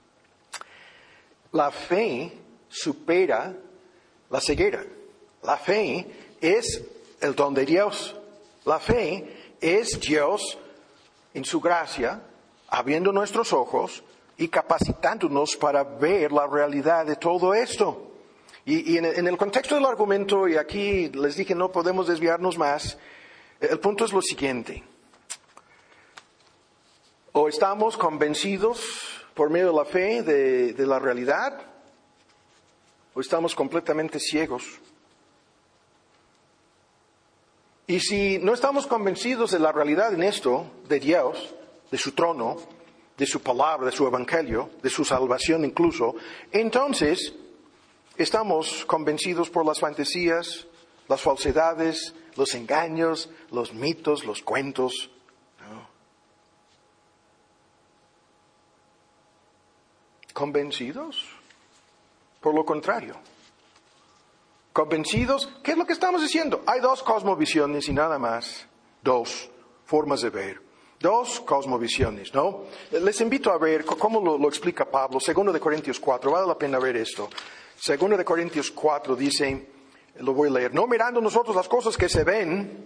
la fe supera la ceguera. La fe es el don de Dios. La fe es Dios en su gracia, abriendo nuestros ojos y capacitándonos para ver la realidad de todo esto. Y en el contexto del argumento, y aquí les dije no podemos desviarnos más, el punto es lo siguiente. O estamos convencidos por medio de la fe de la realidad, o estamos completamente ciegos. Y si no estamos convencidos de la realidad en esto, de Dios, de su trono, de su palabra, de su evangelio, de su salvación incluso, entonces estamos convencidos por las fantasías, las falsedades, los engaños, los mitos, los cuentos. ¿No? ¿Convencidos? Por lo contrario. ¿Convencidos? ¿Qué es lo que estamos diciendo? Hay dos cosmovisiones y nada más. Dos formas de ver. Dos cosmovisiones, ¿no? Les invito a ver cómo lo explica Pablo. 2 de Corintios 4, vale la pena ver esto. 2 de Corintios 4 dice, lo voy a leer, no mirando nosotros las cosas que se ven,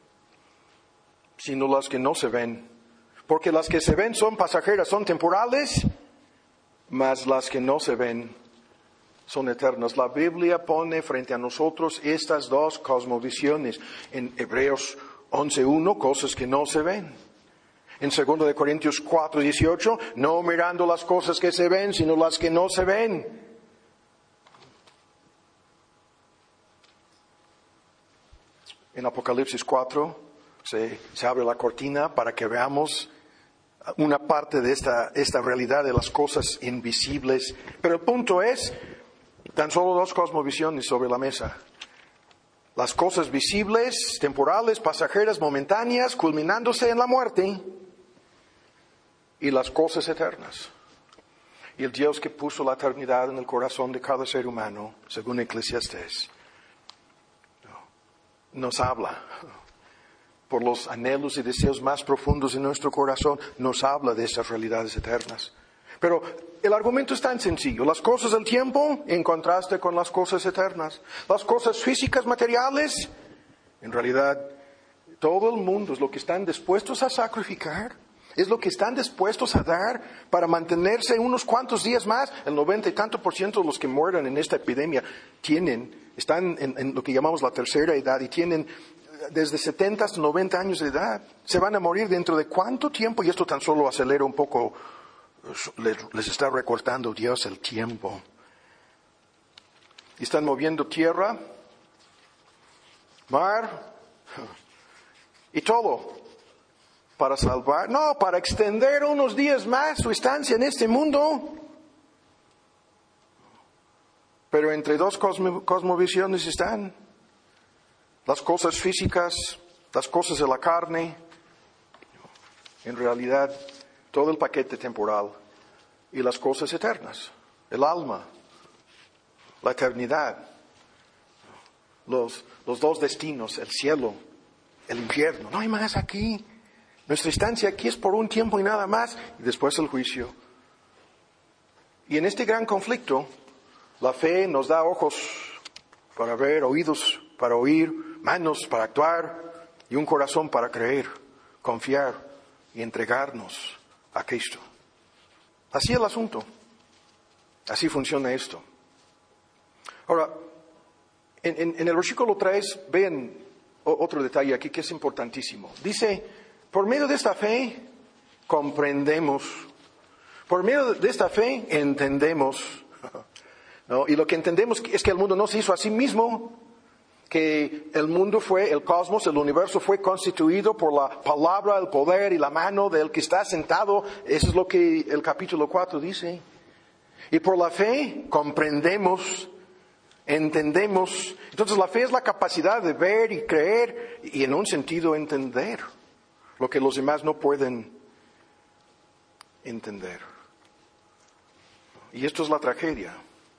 sino las que no se ven. Porque las que se ven son pasajeras, son temporales, mas las que no se ven son eternas. La Biblia pone frente a nosotros estas dos cosmovisiones. En Hebreos 11:1, cosas que no se ven. En 2 de Corintios 4:18, no mirando las cosas que se ven, sino las que no se ven. En Apocalipsis 4 se abre la cortina para que veamos una parte de esta realidad de las cosas invisibles. Pero el punto es, Tan solo dos cosmovisiones sobre la mesa. Las cosas visibles, temporales, pasajeras, momentáneas, culminándose en la muerte. Y las cosas eternas. Y el Dios que puso la eternidad en el corazón de cada ser humano, según Eclesiastés, nos habla. Por los anhelos y deseos más profundos de nuestro corazón, nos habla de esas realidades eternas. Pero el argumento es tan sencillo. Las cosas del tiempo en contraste con las cosas eternas. Las cosas físicas, materiales, en realidad todo el mundo es lo que están dispuestos a sacrificar. Es lo que están dispuestos a dar para mantenerse unos cuantos días más. El 90 y tanto % de los que mueran en esta epidemia están en lo que llamamos la tercera edad y tienen desde 70 hasta 90 años de edad. Se van a morir dentro de cuánto tiempo, y esto tan solo acelera un poco, les está recortando Dios el tiempo. Y están moviendo tierra, mar y todo para salvar, no, para extender unos días más su estancia en este mundo. Pero entre dos cosmovisiones están las cosas físicas, las cosas de la carne, en realidad todo el paquete temporal, y las cosas eternas, el alma, la eternidad, los dos destinos, el cielo, el infierno. No hay más aquí. Nuestra estancia aquí es por un tiempo y nada más, y después el juicio. Y en este gran conflicto, la fe nos da ojos para ver, oídos para oír, manos para actuar y un corazón para creer, confiar y entregarnos a Cristo. Así es el asunto. Así funciona esto. Ahora, en el versículo 3, vean otro detalle aquí que es importantísimo. Dice, por medio de esta fe comprendemos, por medio de esta fe entendemos, ¿no? Y lo que entendemos es que el mundo no se hizo a sí mismo, que el mundo el cosmos, el universo fue constituido por la palabra, el poder y la mano del que está sentado. Eso es lo que el capítulo 4 dice. Y por la fe comprendemos, entendemos. Entonces la fe es la capacidad de ver y creer y en un sentido entender lo que los demás no pueden entender. Y esto es la tragedia.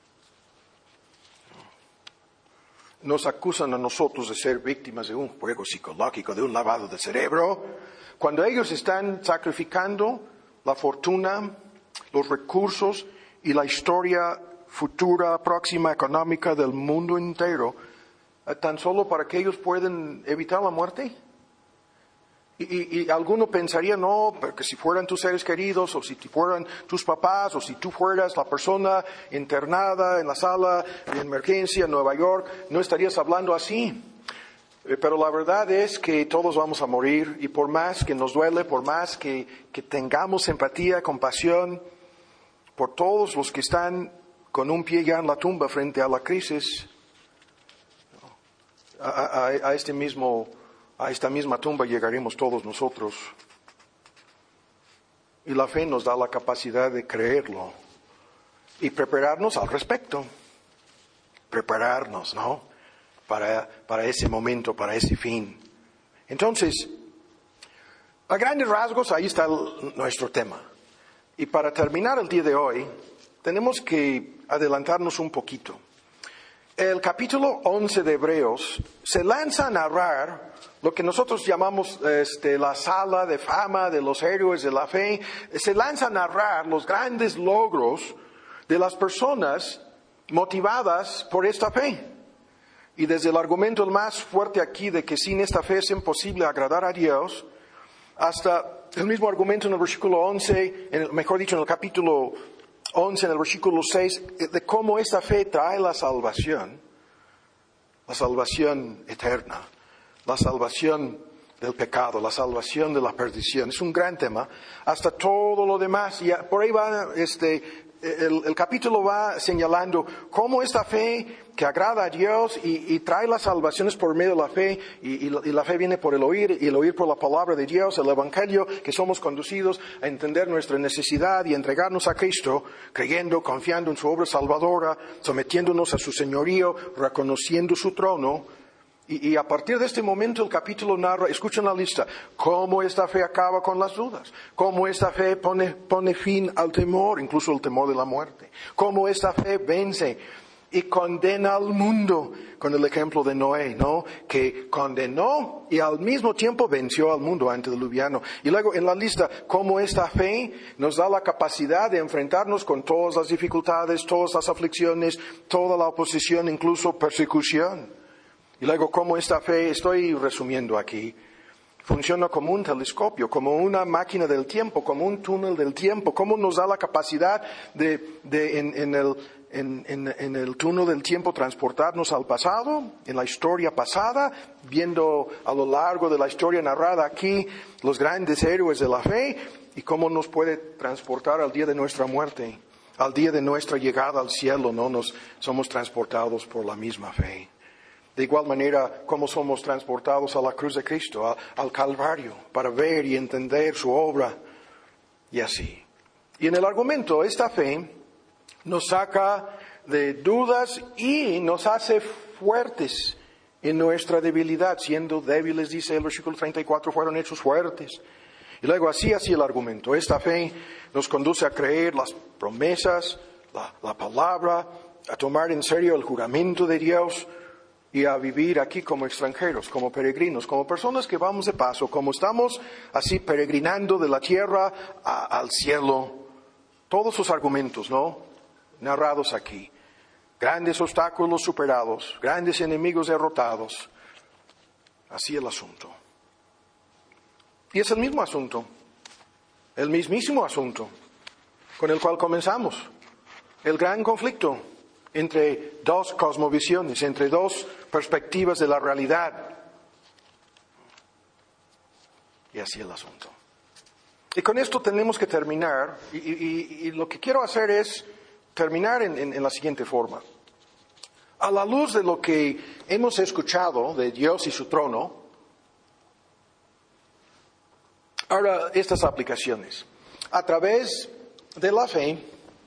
Nos acusan a nosotros de ser víctimas de un juego psicológico, de un lavado de cerebro, cuando ellos están sacrificando la fortuna, los recursos y la historia futura, próxima, económica del mundo entero, tan solo para que ellos puedan evitar la muerte. Y alguno pensaría, no, porque si fueran tus seres queridos, o si fueran tus papás, o si tú fueras la persona internada en la sala de emergencia en Nueva York, no estarías hablando así. Pero la verdad es que todos vamos a morir, y por más que nos duele, por más que tengamos empatía, compasión, por todos los que están con un pie ya en la tumba frente a la crisis, a esta misma tumba llegaremos todos nosotros. Y la fe nos da la capacidad de creerlo y prepararnos al respecto. Prepararnos, ¿no? Para ese momento, para ese fin. Entonces, a grandes rasgos, ahí está nuestro tema. Y para terminar el día de hoy, tenemos que adelantarnos un poquito. El capítulo 11 de Hebreos se lanza a narrar lo que nosotros llamamos la sala de fama de los héroes de la fe. Se lanza a narrar los grandes logros de las personas motivadas por esta fe. Y desde el argumento el más fuerte aquí de que sin esta fe es imposible agradar a Dios, hasta el mismo argumento en el versículo 11, mejor dicho en el capítulo 11, en el versículo 6, de cómo esta fe trae la salvación eterna, la salvación del pecado, la salvación de la perdición. Es un gran tema, hasta todo lo demás. Y por ahí va el capítulo va señalando cómo esta fe que agrada a Dios y trae las salvaciones por medio de la fe, y la fe viene por el oír, y el oír por la palabra de Dios, el Evangelio, que somos conducidos a entender nuestra necesidad y entregarnos a Cristo, creyendo, confiando en su obra salvadora, sometiéndonos a su señorío, reconociendo su trono. Y a partir de este momento el capítulo narra, escuchen la lista, cómo esta fe acaba con las dudas, cómo esta fe pone fin al temor, incluso el temor de la muerte, cómo esta fe vence y condena al mundo, con el ejemplo de Noé, ¿no? Que condenó y al mismo tiempo venció al mundo antediluviano. Y luego en la lista, cómo esta fe nos da la capacidad de enfrentarnos con todas las dificultades, todas las aflicciones, toda la oposición, incluso persecución. Y luego, cómo esta fe, estoy resumiendo aquí, funciona como un telescopio, como una máquina del tiempo, como un túnel del tiempo, cómo nos da la capacidad en el túnel del tiempo transportarnos al pasado, en la historia pasada, viendo a lo largo de la historia narrada aquí los grandes héroes de la fe, y cómo nos puede transportar al día de nuestra muerte, al día de nuestra llegada al cielo, ¿no? Somos transportados por la misma fe. De igual manera, cómo somos transportados a la cruz de Cristo, al Calvario, para ver y entender su obra, y así. Y en el argumento, esta fe nos saca de dudas y nos hace fuertes en nuestra debilidad. Siendo débiles, dice el versículo 34, fueron hechos fuertes. Y luego así el argumento. Esta fe nos conduce a creer las promesas, la palabra, a tomar en serio el juramento de Dios, y a vivir aquí como extranjeros, como peregrinos, como personas que vamos de paso, como estamos así peregrinando de la tierra al cielo. Todos sus argumentos, ¿no? Narrados aquí. Grandes obstáculos superados, grandes enemigos derrotados. Así el asunto. Y es el mismo asunto, el mismísimo asunto con el cual comenzamos. El gran conflicto entre dos cosmovisiones, entre dos perspectivas de la realidad. Y así el asunto. Y con esto tenemos que terminar, y lo que quiero hacer es terminar en la siguiente forma. A la luz de lo que hemos escuchado de Dios y su trono, ahora estas aplicaciones. A través de la fe,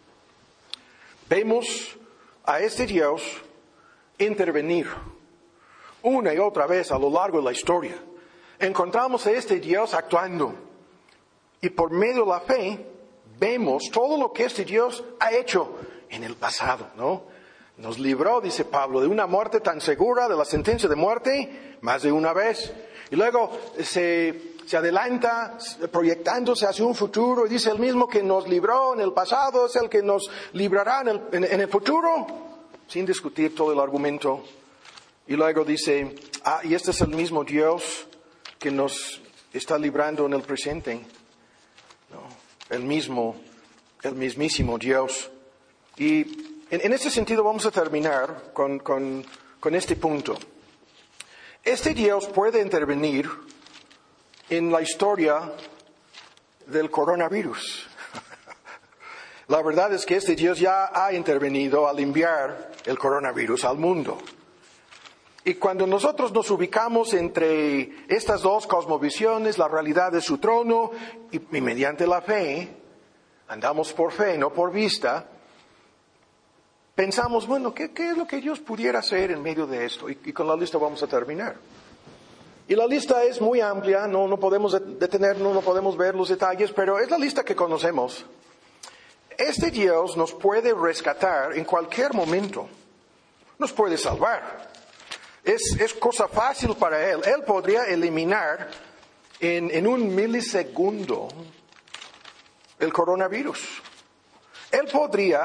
vemos a este Dios intervenir una y otra vez a lo largo de la historia. Encontramos a este Dios actuando, y por medio de la fe vemos todo lo que este Dios ha hecho en el pasado, ¿no? Nos libró, dice Pablo, de una muerte tan segura, de la sentencia de muerte, más de una vez. Y luego se adelanta proyectándose hacia un futuro, y dice el mismo que nos libró en el pasado es el que nos librará en el futuro, sin discutir todo el argumento. Y luego dice, y este es el mismo Dios que nos está librando en el presente. No, el mismísimo Dios. Y en este sentido vamos a terminar con este punto. Este Dios puede intervenir en la historia del coronavirus. La verdad es que este Dios ya ha intervenido al enviar el coronavirus al mundo. Y cuando nosotros nos ubicamos entre estas dos cosmovisiones, la realidad de su trono y mediante la fe, andamos por fe, no por vista, pensamos, bueno, ¿qué es lo que Dios pudiera hacer en medio de esto? Y con la lista vamos a terminar. Y la lista es muy amplia, no podemos detenernos, no podemos ver los detalles, pero es la lista que conocemos. Este Dios nos puede rescatar en cualquier momento, nos puede salvar. Es cosa fácil para Él. Él podría eliminar en un milisegundo el coronavirus. Él podría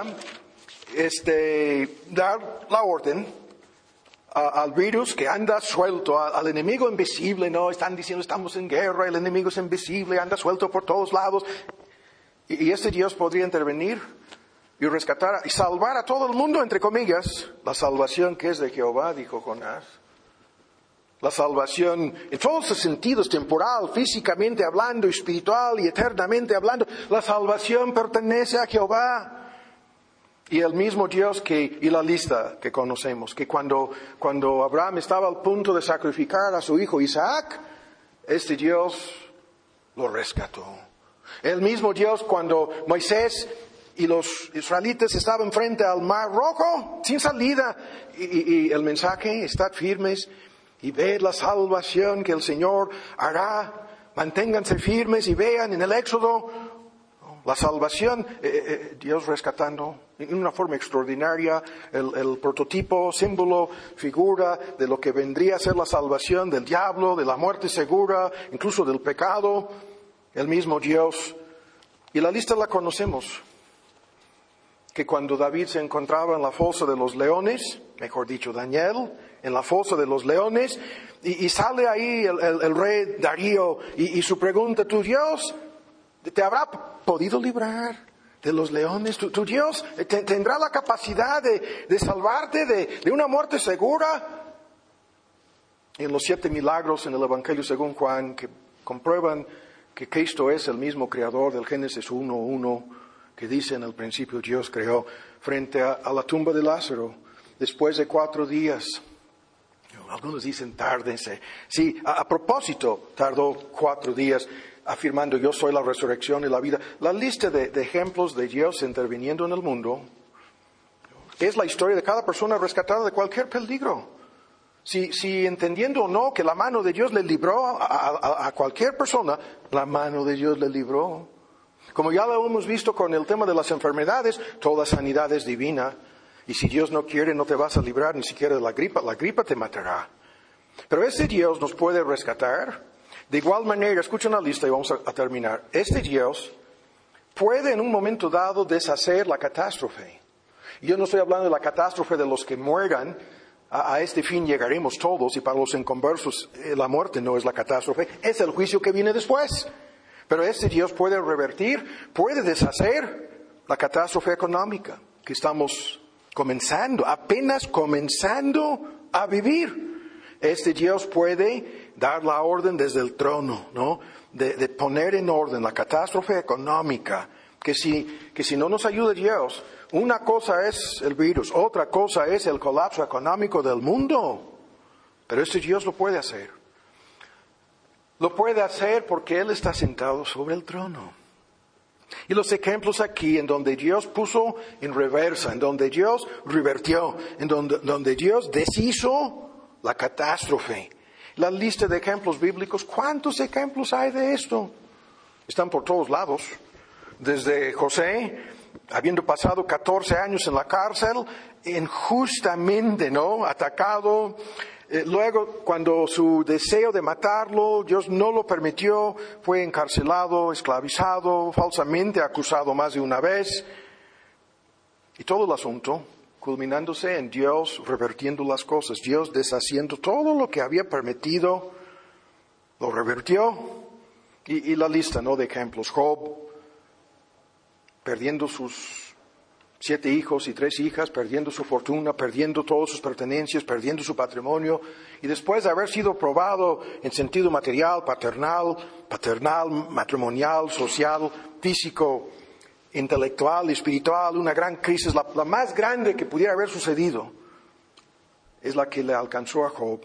dar la orden al virus que anda suelto, al enemigo invisible, no, están diciendo estamos en guerra, el enemigo es invisible, anda suelto por todos lados. Y este Dios podría intervenir y rescatar y salvar a todo el mundo, entre comillas, la salvación que es de Jehová, dijo Jonás. La salvación en todos los sentidos, temporal, físicamente hablando, espiritual y eternamente hablando, la salvación pertenece a Jehová. Y el mismo Dios y la lista que conocemos, que cuando Abraham estaba al punto de sacrificar a su hijo Isaac, este Dios lo rescató. El mismo Dios cuando Moisés y los israelitas estaban frente al Mar Rojo, sin salida, y el mensaje, estad firmes y ved la salvación que el Señor hará, manténganse firmes y vean en el Éxodo la salvación, Dios rescatando en una forma extraordinaria el prototipo, símbolo, figura de lo que vendría a ser la salvación del diablo, de la muerte segura, incluso del pecado, el mismo Dios. Y la lista la conocemos, que cuando David se encontraba en la fosa de los leones, mejor dicho Daniel, en la fosa de los leones, y sale ahí el rey Darío y su pregunta, ¿tu Dios te habrá podido librar de los leones? ¿Tu Dios tendrá la capacidad de salvarte de una muerte segura? En los 7 milagros en el Evangelio según Juan, que comprueban que Cristo es el mismo creador del Génesis 1:1, que dice en el principio Dios creó, frente a la tumba de Lázaro, después de 4 días. Algunos dicen tárdense. Sí, a propósito, tardó 4 días. Afirmando yo soy la resurrección y la vida. La lista de ejemplos de Dios interviniendo en el mundo es la historia de cada persona rescatada de cualquier peligro. Si entendiendo o no que la mano de Dios le libró a cualquier persona, la mano de Dios le libró. Como ya lo hemos visto con el tema de las enfermedades, toda sanidad es divina. Y si Dios no quiere, no te vas a librar ni siquiera de la gripa te matará. Pero ese Dios nos puede rescatar. De igual manera, escuchen la lista y vamos a terminar. Este Dios puede en un momento dado deshacer la catástrofe. Y yo no estoy hablando de la catástrofe de los que mueran. A este fin llegaremos todos, y para los inconversos la muerte no es la catástrofe, es el juicio que viene después. Pero este Dios puede revertir, puede deshacer la catástrofe económica que estamos apenas comenzando a vivir. Este Dios puede dar la orden desde el trono, ¿no? De poner en orden la catástrofe económica, que si no nos ayuda Dios, una cosa es el virus, otra cosa es el colapso económico del mundo. Pero este Dios lo puede hacer. Lo puede hacer porque Él está sentado sobre el trono. Y los ejemplos aquí en donde Dios puso en reversa, en donde Dios revertió, en donde Dios deshizo la catástrofe. La lista de ejemplos bíblicos, ¿cuántos ejemplos hay de esto? Están por todos lados. Desde José, habiendo pasado 14 años en la cárcel, injustamente, ¿no? Atacado. Luego, cuando su deseo de matarlo, Dios no lo permitió, fue encarcelado, esclavizado, falsamente acusado más de una vez. Y todo el asunto culminándose en Dios revertiendo las cosas, Dios deshaciendo todo lo que había permitido, lo revertió. Y la lista, ¿no?, de ejemplos. Job, perdiendo sus 7 hijos y 3 hijas, perdiendo su fortuna, perdiendo todas sus pertenencias, perdiendo su patrimonio, y después de haber sido probado en sentido material, paternal, matrimonial, social, físico, intelectual, espiritual, una gran crisis, la más grande que pudiera haber sucedido, es la que le alcanzó a Job.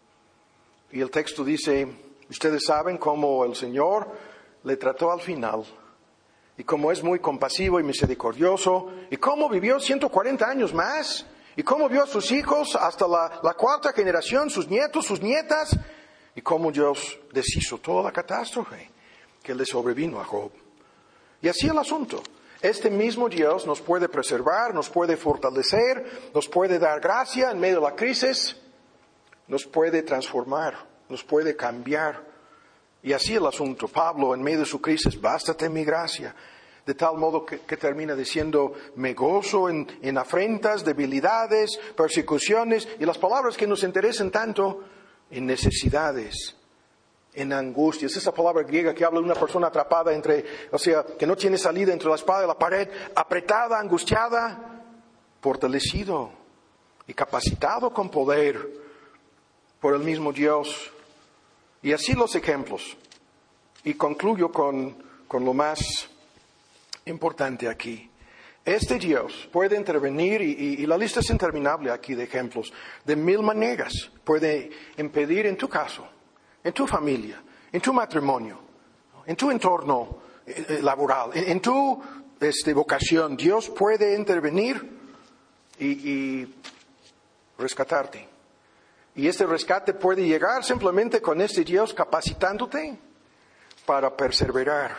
Y el texto dice, ustedes saben cómo el Señor le trató al final, y cómo es muy compasivo y misericordioso, y cómo vivió 140 años más, y cómo vio a sus hijos hasta la 4ª generación, sus nietos, sus nietas, y cómo Dios deshizo toda la catástrofe que le sobrevino a Job. Y así el asunto. Este mismo Dios nos puede preservar, nos puede fortalecer, nos puede dar gracia en medio de la crisis, nos puede transformar, nos puede cambiar. Y así el asunto. Pablo, en medio de su crisis, bástate mi gracia. De tal modo que termina diciendo, me gozo en afrentas, debilidades, persecuciones, y las palabras que nos interesan tanto, en necesidades, en angustias. Esa palabra griega que habla de una persona atrapada que no tiene salida entre la espada y la pared, apretada, angustiada, fortalecido y capacitado con poder por el mismo Dios. Y así los ejemplos. Y concluyo con lo más importante aquí. Este Dios puede intervenir, y la lista es interminable aquí de ejemplos, de 1000 maneras. Puede impedir en tu caso, en tu familia, en tu matrimonio, en tu entorno laboral, en tu vocación. Dios puede intervenir y rescatarte. Y este rescate puede llegar simplemente con este Dios capacitándote para perseverar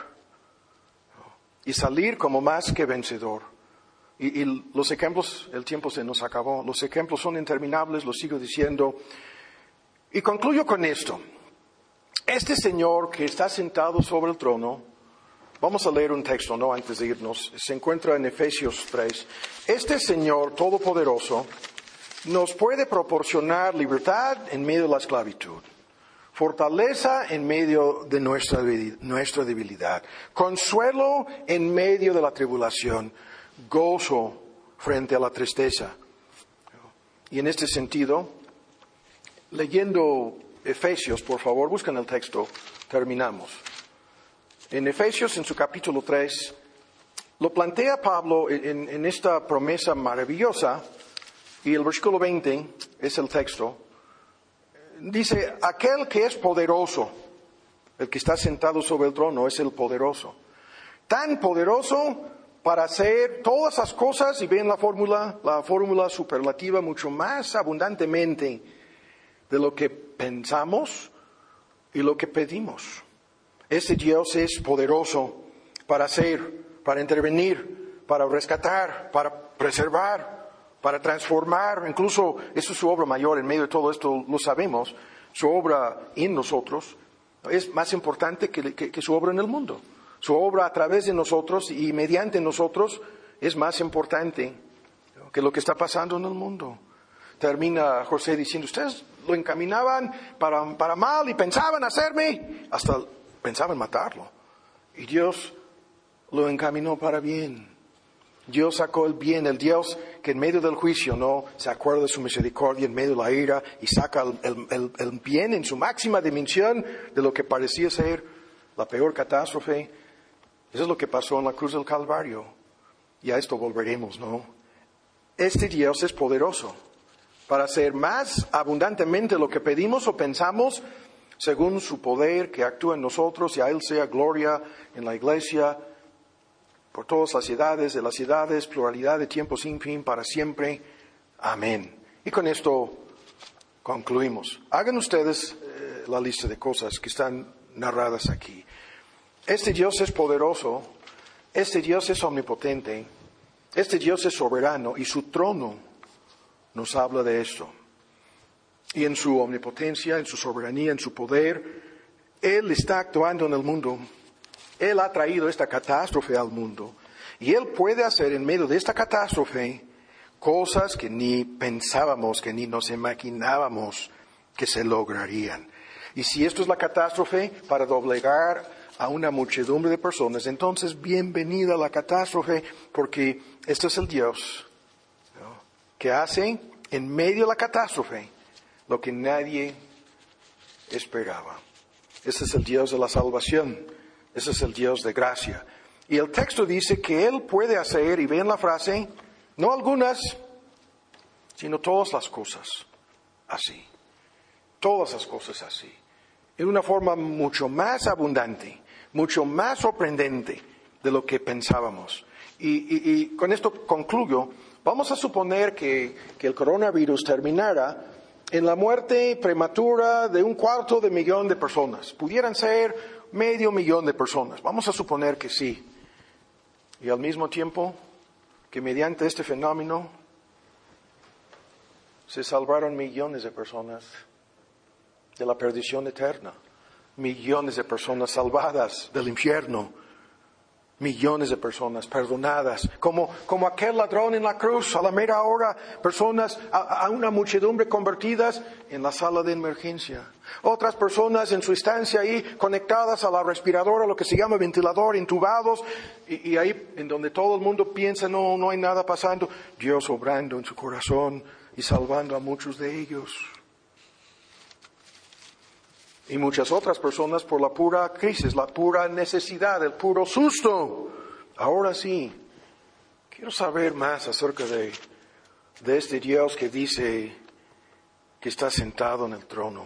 y salir como más que vencedor. Y los ejemplos, el tiempo se nos acabó, los ejemplos son interminables, lo sigo diciendo. Y concluyo con esto. Este Señor que está sentado sobre el trono, vamos a leer un texto, ¿no? Antes de irnos, se encuentra en Efesios 3. Este Señor Todopoderoso nos puede proporcionar libertad en medio de la esclavitud, fortaleza en medio de nuestra debilidad, consuelo en medio de la tribulación, gozo frente a la tristeza. Y en este sentido, leyendo Efesios, por favor, buscan el texto, terminamos. En Efesios, en su capítulo 3, lo plantea Pablo en esta promesa maravillosa, y el versículo 20 es el texto. Dice, aquel que es poderoso, el que está sentado sobre el trono es el poderoso. Tan poderoso para hacer todas las cosas, y ven la fórmula superlativa, mucho más abundantemente de lo que pensamos y lo que pedimos. Ese Dios es poderoso para hacer, para intervenir, para rescatar, para preservar, para transformar. Incluso eso es su obra mayor en medio de todo esto, lo sabemos. Su obra en nosotros es más importante que su obra en el mundo. Su obra a través de nosotros y mediante nosotros es más importante que lo que está pasando en el mundo. Termina José diciendo, ustedes lo encaminaban para mal y pensaban hacerme, hasta pensaban matarlo. Y Dios lo encaminó para bien. Dios sacó el bien, el Dios que en medio del juicio no se acuerda de su misericordia, en medio de la ira, y saca el bien en su máxima dimensión de lo que parecía ser la peor catástrofe. Eso es lo que pasó en la cruz del Calvario. Y a esto volveremos, ¿no? Este Dios es poderoso para hacer más abundantemente lo que pedimos o pensamos, según su poder que actúa en nosotros, y a Él sea gloria en la iglesia, por todas las edades de las edades, pluralidad de tiempos sin fin, para siempre. Amén. Y con esto concluimos. Hagan ustedes la lista de cosas que están narradas aquí. Este Dios es poderoso, este Dios es omnipotente, este Dios es soberano, y su trono nos habla de esto. Y en su omnipotencia, en su soberanía, en su poder, Él está actuando en el mundo. Él ha traído esta catástrofe al mundo. Y Él puede hacer en medio de esta catástrofe cosas que ni pensábamos, que ni nos imaginábamos que se lograrían. Y si esto es la catástrofe para doblegar a una muchedumbre de personas, entonces bienvenida a la catástrofe, porque este es el Dios, ¿no?, que hace en medio de la catástrofe lo que nadie esperaba. Este es el Dios de la salvación. Ese es el Dios de gracia. Y el texto dice que Él puede hacer, y ven la frase, no algunas, sino todas las cosas así. Todas las cosas así. En una forma mucho más abundante, mucho más sorprendente de lo que pensábamos. Y con esto concluyo. Vamos a suponer que el coronavirus terminara en la muerte prematura de 250,000 de personas. Pudieran ser 500,000 de personas. Vamos a suponer que sí. Y al mismo tiempo que mediante este fenómeno se salvaron millones de personas de la perdición eterna. Millones de personas salvadas del infierno. Millones de personas perdonadas. Como aquel ladrón en la cruz, a la mera hora, personas, a una muchedumbre convertidas en la sala de emergencia. Otras personas en su estancia ahí, conectadas a la respiradora, lo que se llama ventilador, intubados, y ahí en donde todo el mundo piensa, no hay nada pasando, Dios obrando en su corazón y salvando a muchos de ellos. Y muchas otras personas por la pura crisis, la pura necesidad, el puro susto. Ahora sí, Quiero saber más acerca de este Dios que dice que está sentado en el trono.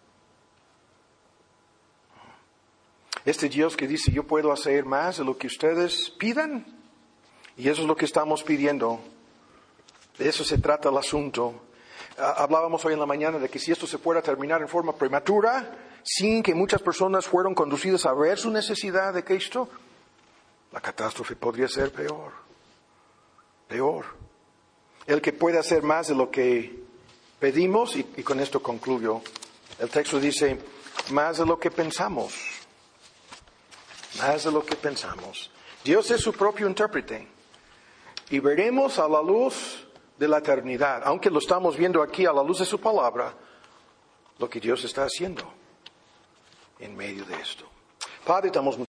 Este Dios que dice, yo puedo hacer más de lo que ustedes pidan. Y eso es lo que estamos pidiendo. De eso se trata el asunto. Hablábamos hoy en la mañana de que si esto se fuera a terminar en forma prematura, sin que muchas personas fueron conducidas a ver su necesidad de Cristo, la catástrofe podría ser peor. Peor. El que puede hacer más de lo que pedimos, y con esto concluyo. El texto dice, más de lo que pensamos. Más de lo que pensamos. Dios es su propio intérprete. Y veremos a la luz de la eternidad, aunque lo estamos viendo aquí a la luz de su palabra, lo que Dios está haciendo en medio de esto. Padre, damos